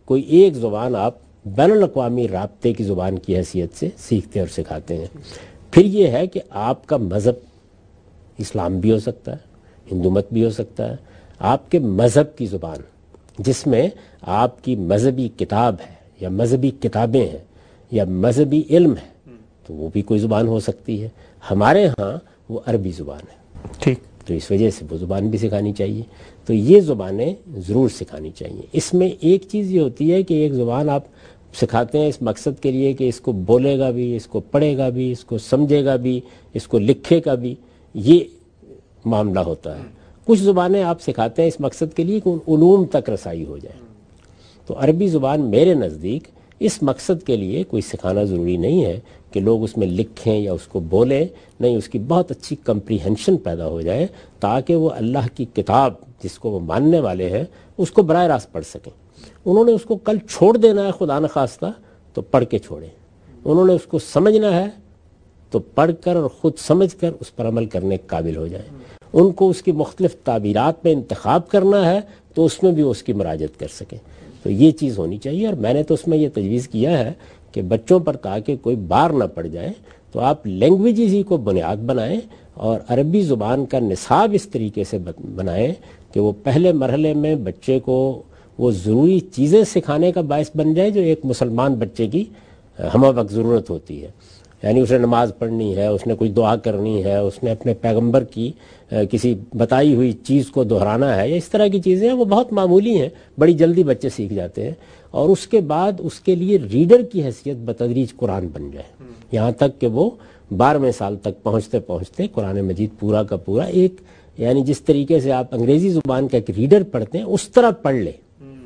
کوئی ایک زبان آپ بین الاقوامی رابطے کی زبان کی حیثیت سے سیکھتے اور سکھاتے ہیں. پھر یہ ہے کہ آپ کا مذہب اسلام بھی ہو سکتا ہے، ہندو مت بھی ہو سکتا ہے، آپ کے مذہب کی زبان جس میں آپ کی مذہبی کتاب ہے یا مذہبی کتابیں ہیں یا مذہبی علم ہے، تو وہ بھی کوئی زبان ہو سکتی ہے. ہمارے ہاں وہ عربی زبان ہے، ٹھیک، تو اس وجہ سے وہ زبان بھی سکھانی چاہیے. تو یہ زبانیں ضرور سکھانی چاہیے. اس میں ایک چیز یہ ہوتی ہے کہ ایک زبان آپ سکھاتے ہیں اس مقصد کے لیے کہ اس کو بولے گا بھی، اس کو پڑھے گا بھی، اس کو سمجھے گا بھی، اس کو لکھے گا بھی، یہ معاملہ ہوتا ہے. کچھ زبانیں آپ سکھاتے ہیں اس مقصد کے لیے کہ ان علوم تک رسائی ہو جائے. تو عربی زبان میرے نزدیک اس مقصد کے لیے کوئی سکھانا ضروری نہیں ہے کہ لوگ اس میں لکھیں یا اس کو بولیں، نہیں، اس کی بہت اچھی کمپریہنشن پیدا ہو جائے تاکہ وہ اللہ کی کتاب جس کو وہ ماننے والے ہیں اس کو براہ راست پڑھ سکیں. انہوں نے اس کو کل چھوڑ دینا ہے خدا نخواستہ تو پڑھ کے چھوڑیں، انہوں نے اس کو سمجھنا ہے تو پڑھ کر اور خود سمجھ کر اس پر عمل کرنے کے قابل ہو جائیں. ان کو اس کی مختلف تعبیرات میں انتخاب کرنا ہے تو اس میں بھی اس کی مراجعت کر سکیں. تو یہ چیز ہونی چاہیے. اور میں نے تو اس میں یہ تجویز کیا ہے کہ بچوں پر تاکہ کوئی بار نہ پڑ جائے تو آپ لینگویجز ہی کو بنیاد بنائیں اور عربی زبان کا نصاب اس طریقے سے بنائیں کہ وہ پہلے مرحلے میں بچے کو وہ ضروری چیزیں سکھانے کا باعث بن جائے جو ایک مسلمان بچے کی ہمہ وقت ضرورت ہوتی ہے. یعنی اسے نماز پڑھنی ہے، اس نے کوئی دعا کرنی ہے، اس نے اپنے پیغمبر کی کسی بتائی ہوئی چیز کو دہرانا ہے، یا اس طرح کی چیزیں ہیں وہ بہت معمولی ہیں، بڑی جلدی بچے سیکھ جاتے ہیں. اور اس کے بعد اس کے لیے ریڈر کی حیثیت بتدریج قرآن بن جائے، یہاں تک کہ وہ 12ویں سال تک پہنچتے پہنچتے قرآن مجید پورا کا پورا ایک، یعنی جس طریقے سے آپ انگریزی زبان کا ایک ریڈر پڑھتے ہیں اس طرح پڑھ لے.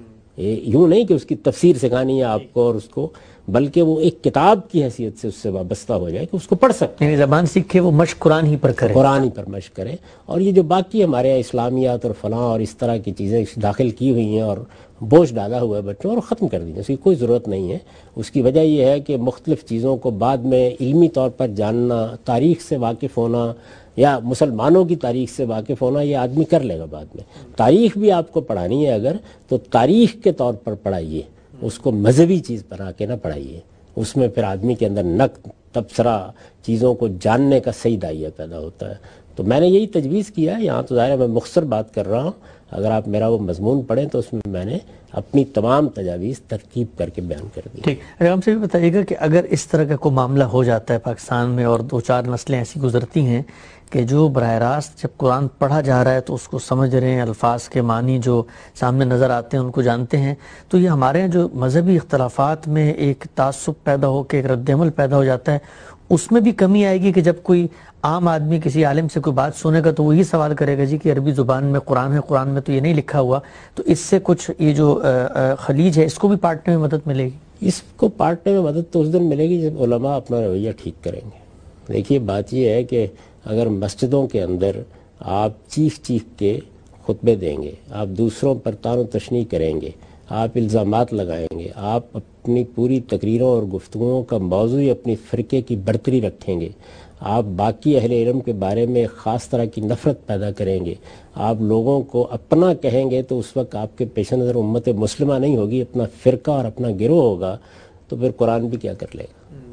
یوں نہیں کہ اس کی تفسیر سکھانی ہے آپ کو اور اس کو، بلکہ وہ ایک کتاب کی حیثیت سے اس سے وابستہ ہو جائے کہ اس کو پڑھ سکتے ہیں. یعنی زبان سیکھے وہ مشق قرآن ہی پر کرے، قرآن ہی پر مشق کرے. اور یہ جو باقی ہمارے یہاں اسلامیات اور فلاں اور اس طرح کی چیزیں داخل کی ہوئی ہیں اور بوجھ ڈالا ہوا ہے بچوں اور ختم کر دیا، اس کی کوئی ضرورت نہیں ہے. اس کی وجہ یہ ہے کہ مختلف چیزوں کو بعد میں علمی طور پر جاننا، تاریخ سے واقف ہونا یا مسلمانوں کی تاریخ سے واقف ہونا یہ آدمی کر لے گا بعد میں. تاریخ بھی آپ کو پڑھانی ہے اگر تو تاریخ کے طور پر پڑھائیے، اس کو مذہبی چیز بنا کے نہ پڑھائیے. اس میں پھر آدمی کے اندر نقد تبصرہ چیزوں کو جاننے کا صحیح دائیہ پیدا ہوتا ہے. تو میں نے یہی تجویز کیا ہے. یہاں تو ظاہر ہے میں مختصر بات کر رہا ہوں، اگر آپ میرا وہ مضمون پڑھیں تو اس میں نے اپنی تمام تجاویز ترتیب کر کے بیان کر دی. ٹھیک، اگر ہم سے بھی بتائیے گا کہ اگر اس طرح کا کوئی معاملہ ہو جاتا ہے پاکستان میں اور 2-4 نسلیں ایسی گزرتی ہیں کہ جو براہ راست جب قرآن پڑھا جا رہا ہے تو اس کو سمجھ رہے ہیں، الفاظ کے معنی جو سامنے نظر آتے ہیں ان کو جانتے ہیں، تو یہ ہمارے یہاں جو مذہبی اختلافات میں ایک تعصب پیدا ہو کے ایک رد عمل پیدا ہو جاتا ہے، اس میں بھی کمی آئے گی کہ جب کوئی عام آدمی کسی عالم سے کوئی بات سنے گا تو وہ یہ سوال کرے گا جی کہ عربی زبان میں قرآن ہے، قرآن میں تو یہ نہیں لکھا ہوا، تو اس سے کچھ یہ جو خلیج ہے اس کو بھی پاٹنے میں مدد ملے گی؟ اس کو پاٹنے میں مدد تو اس دن ملے گی جب علماء اپنا رویہ ٹھیک کریں گے. دیکھیے بات یہ ہے کہ اگر مسجدوں کے اندر آپ چیخ کے خطبے دیں گے، آپ دوسروں پر طعن و تشنیع کریں گے، آپ الزامات لگائیں گے، آپ اپنی پوری تقریروں اور گفتگوؤں کا موضوع اپنی فرقے کی برتری رکھیں گے، آپ باقی اہل علم کے بارے میں خاص طرح کی نفرت پیدا کریں گے، آپ لوگوں کو اپنا کہیں گے، تو اس وقت آپ کے پیش نظر امت مسلمہ نہیں ہوگی، اپنا فرقہ اور اپنا گروہ ہوگا، تو پھر قرآن بھی کیا کر لے گا.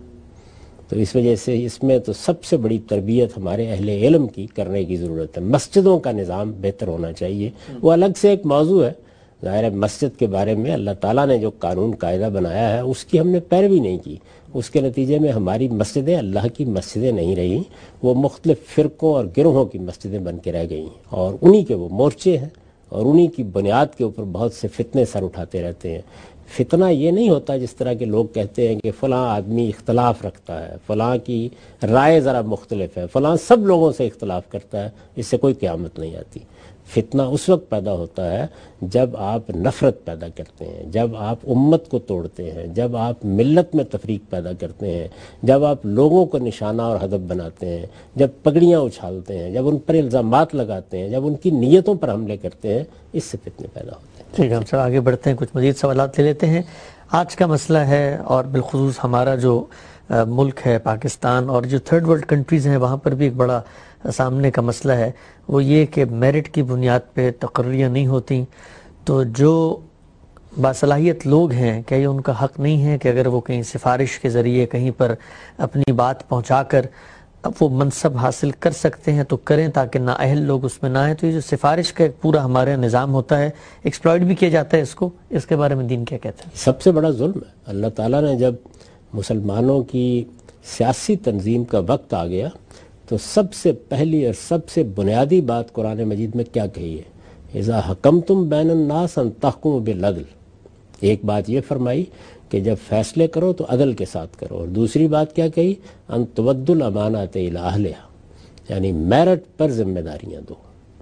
تو اس وجہ سے اس میں تو سب سے بڑی تربیت ہمارے اہل علم کی کرنے کی ضرورت ہے. مسجدوں کا نظام بہتر ہونا چاہیے. وہ الگ سے ایک موضوع ہے، ظاہر ہے مسجد کے بارے میں اللہ تعالیٰ نے جو قانون قاعدہ بنایا ہے اس کی ہم نے پیروی نہیں کی، اس کے نتیجے میں ہماری مسجدیں اللہ کی مسجدیں نہیں رہیں، وہ مختلف فرقوں اور گروہوں کی مسجدیں بن کے رہ گئی، اور انہی کے وہ مورچے ہیں اور انہی کی بنیاد کے اوپر بہت سے فتنے سر اٹھاتے رہتے ہیں. فتنہ یہ نہیں ہوتا جس طرح کے لوگ کہتے ہیں کہ فلاں آدمی اختلاف رکھتا ہے، فلاں کی رائے ذرا مختلف ہے، فلاں سب لوگوں سے اختلاف کرتا ہے، اس سے کوئی قیامت نہیں آتی. فتنہ اس وقت پیدا ہوتا ہے جب آپ نفرت پیدا کرتے ہیں، جب آپ امت کو توڑتے ہیں، جب آپ ملت میں تفریق پیدا کرتے ہیں، جب آپ لوگوں کو نشانہ اور ہدف بناتے ہیں، جب پگڑیاں اچھالتے ہیں، جب ان پر الزامات لگاتے ہیں، جب ان کی نیتوں پر حملے کرتے ہیں، اس سے فتنے پیدا ہوتے ہیں. ٹھیک ہے، ہم سب آگے بڑھتے ہیں، کچھ مزید سوالات لے لیتے ہیں. آج کا مسئلہ ہے اور بالخصوص ہمارا جو ملک ہے پاکستان اور جو تھرڈ ورلڈ کنٹریز ہیں وہاں پر بھی ایک بڑا سامنے کا مسئلہ ہے، وہ یہ کہ میرٹ کی بنیاد پہ تقرریاں نہیں ہوتی. تو جو باصلاحیت لوگ ہیں، کیا یہ ان کا حق نہیں ہے کہ اگر وہ کہیں سفارش کے ذریعے کہیں پر اپنی بات پہنچا کر وہ منصب حاصل کر سکتے ہیں تو کریں، تاکہ نااہل لوگ اس میں نہ آئیں؟ تو یہ جو سفارش کا ایک پورا ہمارے نظام ہوتا ہے، ایکسپلائٹ بھی کیا جاتا ہے اس کے بارے میں دین کیا کہتا ہے؟ سب سے بڑا ظلم ہے۔ اللہ تعالیٰ نے جب مسلمانوں کی سیاسی تنظیم کا وقت آ گیا تو سب سے پہلی اور سب سے بنیادی بات قرآن مجید میں کیا کہی ہے؟ اذا حکمتم بین الناس ان تحکموا بالعدل۔ ایک بات یہ فرمائی کہ جب فیصلے کرو تو عدل کے ساتھ کرو، اور دوسری بات کیا کہی؟ ان تودوا الامانات الی اہلہا، یعنی میرٹ پر ذمہ داریاں دو،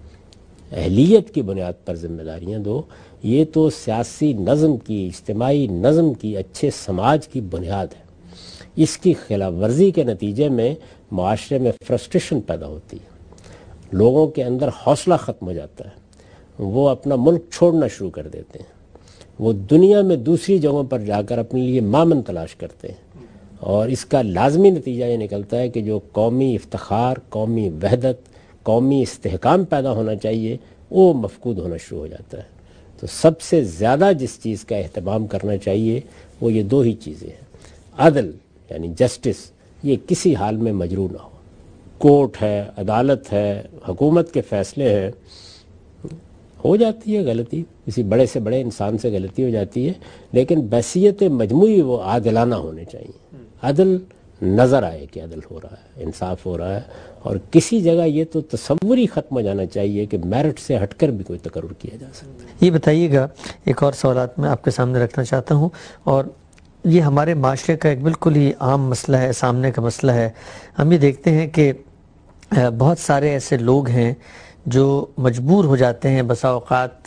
اہلیت کی بنیاد پر ذمہ داریاں دو۔ یہ تو سیاسی نظم کی، اجتماعی نظم کی، اچھے سماج کی بنیاد ہے۔ اس کی خلاف ورزی کے نتیجے میں معاشرے میں فرسٹریشن پیدا ہوتی ہے، لوگوں کے اندر حوصلہ ختم ہو جاتا ہے، وہ اپنا ملک چھوڑنا شروع کر دیتے ہیں، وہ دنیا میں دوسری جگہوں پر جا کر اپنے لیے مامن تلاش کرتے ہیں، اور اس کا لازمی نتیجہ یہ نکلتا ہے کہ جو قومی افتخار، قومی وحدت، قومی استحکام پیدا ہونا چاہیے وہ مفقود ہونا شروع ہو جاتا ہے۔ تو سب سے زیادہ جس چیز کا اہتمام کرنا چاہیے وہ یہ دو ہی چیزیں ہیں، عدل یعنی جسٹس، یہ کسی حال میں مجروح نہ ہو۔ کورٹ ہے، عدالت ہے، حکومت کے فیصلے ہیں، ہو جاتی ہے غلطی، کسی بڑے سے بڑے انسان سے غلطی ہو جاتی ہے، لیکن بحیثیت مجموعی وہ عادلانہ ہونے چاہیے، عدل نظر آئے کہ عدل ہو رہا ہے، انصاف ہو رہا ہے، اور کسی جگہ یہ تو تصور ہی ختم ہو جانا چاہیے کہ میرٹ سے ہٹ کر بھی کوئی تقرر کیا جا سکتا ہے۔ یہ بتائیے گا، ایک اور سوالات میں آپ کے سامنے رکھنا چاہتا ہوں، اور یہ ہمارے معاشرے کا ایک بالکل ہی عام مسئلہ ہے، سامنے کا مسئلہ ہے۔ ہم یہ دیکھتے ہیں کہ بہت سارے ایسے لوگ ہیں جو مجبور ہو جاتے ہیں، بسا اوقات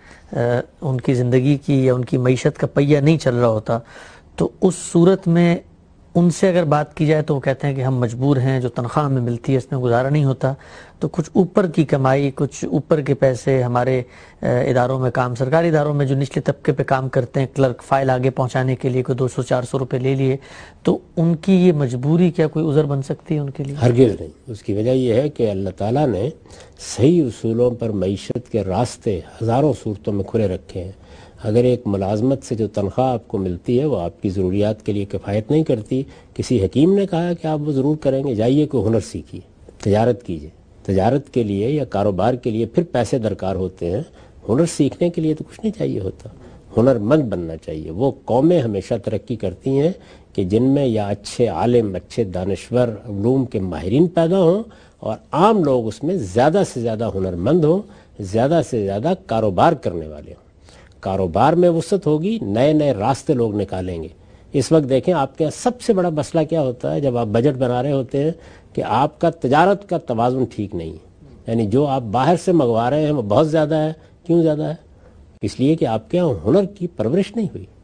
ان کی زندگی کی یا ان کی معیشت کا پہیہ نہیں چل رہا ہوتا، تو اس صورت میں ان سے اگر بات کی جائے تو وہ کہتے ہیں کہ ہم مجبور ہیں، جو تنخواہ ہمیں ملتی ہے اس میں گزارا نہیں ہوتا، تو کچھ اوپر کی کمائی، کچھ اوپر کے پیسے ہمارے اداروں میں کام، سرکاری اداروں میں جو نچلے طبقے پہ کام کرتے ہیں، کلرک فائل آگے پہنچانے کے لیے کوئی 200-400 روپے لے لیے، تو ان کی یہ مجبوری کیا کوئی عذر بن سکتی ہے ان کے لیے؟ ہرگز نہیں۔ اس کی وجہ یہ ہے کہ اللہ تعالیٰ نے صحیح اصولوں پر معیشت کے راستے ہزاروں صورتوں میں کھلے رکھے ہیں۔ اگر ایک ملازمت سے جو تنخواہ آپ کو ملتی ہے وہ آپ کی ضروریات کے لیے کفایت نہیں کرتی، کسی حکیم نے کہا کہ آپ وہ ضرور کریں گے، جائیے کوئی ہنر سیکھیے، تجارت کیجیے۔ تجارت کے لیے یا کاروبار کے لیے پھر پیسے درکار ہوتے ہیں، ہنر سیکھنے کے لیے تو کچھ نہیں چاہیے ہوتا، ہنر مند بننا چاہیے۔ وہ قومیں ہمیشہ ترقی کرتی ہیں کہ جن میں یا اچھے عالم، اچھے دانشور، علوم کے ماہرین پیدا ہوں، اور عام لوگ اس میں زیادہ سے زیادہ ہنر مند ہوں، زیادہ سے زیادہ کاروبار کرنے والے ہوں۔ کاروبار میں وسعت ہوگی، نئے نئے راستے لوگ نکالیں گے۔ اس وقت دیکھیں آپ کے سب سے بڑا مسئلہ کیا ہوتا ہے جب آپ بجٹ بنا رہے ہوتے ہیں کہ آپ کا تجارت کا توازن ٹھیک نہیں ہے، یعنی جو آپ باہر سے منگوا رہے ہیں وہ بہت زیادہ ہے۔ کیوں زیادہ ہے؟ اس لیے کہ آپ کے ہاں ہنر کی پرورش نہیں ہوئی۔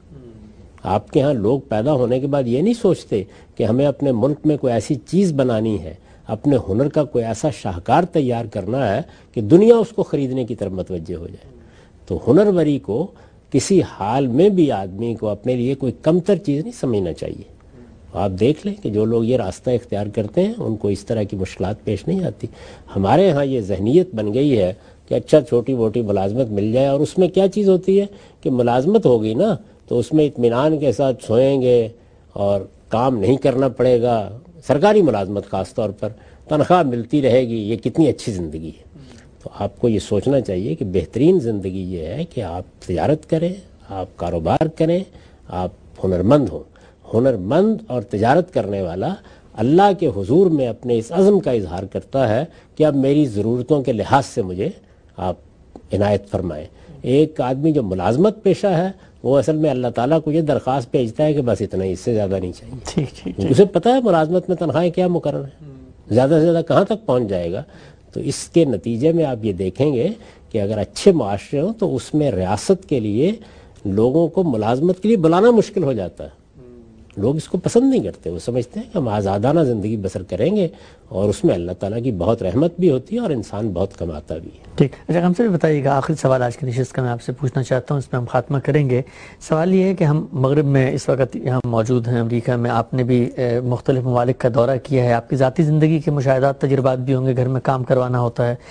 آپ کے ہاں لوگ پیدا ہونے کے بعد یہ نہیں سوچتے کہ ہمیں اپنے ملک میں کوئی ایسی چیز بنانی ہے، اپنے ہنر کا کوئی ایسا شاہکار تیار کرنا ہے کہ دنیا اس کو خریدنے کی طرف متوجہ ہو جائے۔ تو ہنروری کو کسی حال میں بھی آدمی کو اپنے لیے کوئی کمتر چیز نہیں سمجھنا چاہیے۔ آپ دیکھ لیں کہ جو لوگ یہ راستہ اختیار کرتے ہیں ان کو اس طرح کی مشکلات پیش نہیں آتی۔ ہمارے ہاں یہ ذہنیت بن گئی ہے کہ اچھا چھوٹی موٹی ملازمت مل جائے، اور اس میں کیا چیز ہوتی ہے کہ ملازمت ہوگی نا تو اس میں اطمینان کے ساتھ سوئیں گے اور کام نہیں کرنا پڑے گا۔ سرکاری ملازمت خاص طور پر تنخواہ ملتی رہے گی، یہ کتنی اچھی زندگی ہے۔ تو آپ کو یہ سوچنا چاہیے کہ بہترین زندگی یہ ہے کہ آپ تجارت کریں، آپ کاروبار کریں، آپ ہنرمند ہوں۔ ہنرمند اور تجارت کرنے والا اللہ کے حضور میں اپنے اس عزم کا اظہار کرتا ہے کہ اب میری ضرورتوں کے لحاظ سے مجھے آپ عنایت فرمائیں۔ ایک آدمی جو ملازمت پیشہ ہے وہ اصل میں اللہ تعالیٰ کو یہ درخواست بھیجتا ہے کہ بس اتنا ہی، اس سے زیادہ نہیں چاہیے۔ اسے پتہ ہے ملازمت میں تنخواہیں کیا مقرر ہیں، زیادہ سے زیادہ کہاں تک پہنچ جائے گا۔ تو اس کے نتیجے میں آپ یہ دیکھیں گے کہ اگر اچھے معاشرے ہوں تو اس میں ریاست کے لیے لوگوں کو ملازمت کے لیے بلانا مشکل ہو جاتا ہے۔ لوگ اس کو پسند نہیں کرتے، وہ سمجھتے ہیں کہ ہم آزادانہ زندگی بسر کریں گے، اور اس میں اللہ تعالیٰ کی بہت رحمت بھی ہوتی ہے اور انسان بہت کماتا بھی ہے۔ ٹھیک، اچھا ہم سے بھی بتائیے گا، آخری سوال آج کی نشست کا میں آپ سے پوچھنا چاہتا ہوں، اس میں ہم خاتمہ کریں گے۔ سوال یہ ہے کہ ہم مغرب میں اس وقت یہاں موجود ہیں، امریکہ میں، آپ نے بھی مختلف ممالک کا دورہ کیا ہے، آپ کی ذاتی زندگی کے مشاہدات، تجربات بھی ہوں گے، گھر میں کام کروانا ہوتا ہے۔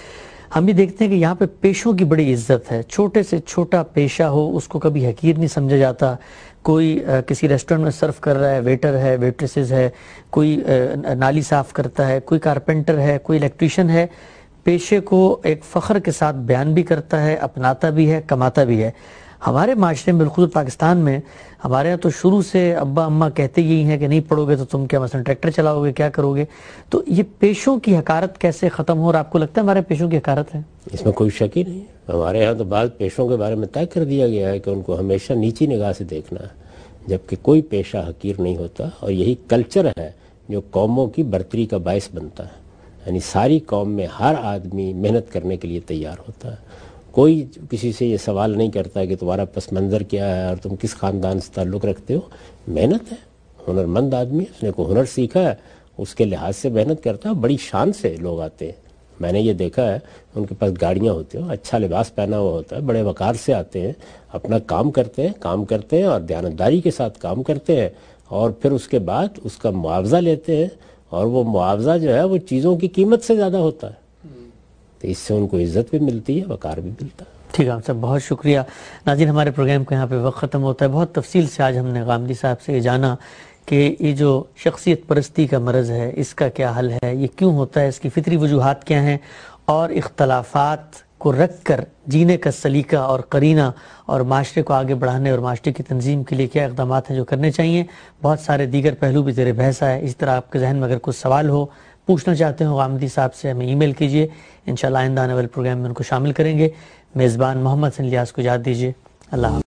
ہم بھی دیکھتے ہیں کہ یہاں پہ پیشوں کی بڑی عزت ہے. چھوٹے سے چھوٹا پیشہ ہو اس کو کبھی حقیر نہیں سمجھا جاتا. کوئی کسی ریسٹورنٹ میں سرو کر رہا ہے, ویٹر ہے, ویٹریسز ہے, کوئی نالی صاف کرتا ہے, کوئی کارپینٹر ہے, کوئی الیکٹریشین ہے, پیشے کو ایک فخر کے ساتھ بیان بھی کرتا ہے, اپناتا بھی ہے, کماتا بھی ہے. ہمارے معاشرے میں بالخصوص پاکستان میں ہمارے ہاں تو شروع سے ابا اماں کہتے یہی ہیں کہ نہیں پڑھو گے تو تم کیا مثلا ٹریکٹر چلاؤ گے, کیا کرو گے. تو یہ پیشوں کی حقارت کیسے ختم ہو, اور آپ کو لگتا ہے ہمارے پیشوں کی حقارت ہے؟ اس میں کوئی شک ہی نہیں. ہمارے ہاں تو بعض پیشوں کے بارے میں طے کر دیا گیا ہے کہ ان کو ہمیشہ نیچی نگاہ سے دیکھنا ہے, جبکہ کوئی پیشہ حقیر نہیں ہوتا. اور یہی کلچر ہے جو قوموں کی برتری کا باعث بنتا ہے. یعنی ساری قوم میں ہر آدمی محنت کرنے کے لیے تیار ہوتا ہے. کوئی کسی سے یہ سوال نہیں کرتا کہ تمہارا پس منظر کیا ہے اور تم کس خاندان سے تعلق رکھتے ہو. محنت ہے, ہنرمند آدمی اس نے کوئی ہنر سیکھا ہے, اس کے لحاظ سے محنت کرتا ہے. بڑی شان سے لوگ آتے ہیں, میں نے یہ دیکھا ہے, ان کے پاس گاڑیاں ہوتی ہیں, اچھا لباس پہنا ہوا ہوتا ہے, بڑے وقار سے آتے ہیں, اپنا کام کرتے ہیں اور دیانتداری کے ساتھ کام کرتے ہیں, اور پھر اس کے بعد اس کا معاوضہ لیتے ہیں, اور وہ معاوضہ جو ہے وہ چیزوں کی قیمت سے زیادہ ہوتا ہے. تو اس سے ان کو عزت بھی ملتی ہے, وقار بھی ملتا ہے. ٹھیک ہے صاحب, بہت شکریہ. ناظرین, ہمارے پروگرام کا یہاں پہ وقت ختم ہوتا ہے. بہت تفصیل سے آج ہم نے غامدی صاحب سے یہ جانا کہ یہ جو شخصیت پرستی کا مرض ہے اس کا کیا حل ہے, یہ کیوں ہوتا ہے, اس کی فطری وجوہات کیا ہیں, اور اختلافات کو رکھ کر جینے کا سلیقہ اور قرینہ اور معاشرے کو آگے بڑھانے اور معاشرے کی تنظیم کے لیے کیا اقدامات ہیں جو کرنے چاہیے. بہت سارے دیگر پہلو بھی زیر بحث ہے. اس طرح آپ کے ذہن میں اگر کوئی سوال ہو, پوچھنا چاہتے ہو غامدی صاحب سے, ہمیں ای میل کیجئے. انشاءاللہ آئندہ آنے والے پروگرام میں ان کو شامل کریں گے. میزبان محمد حسن الیاس کو اجازت دیجیے. اللہ حافظ.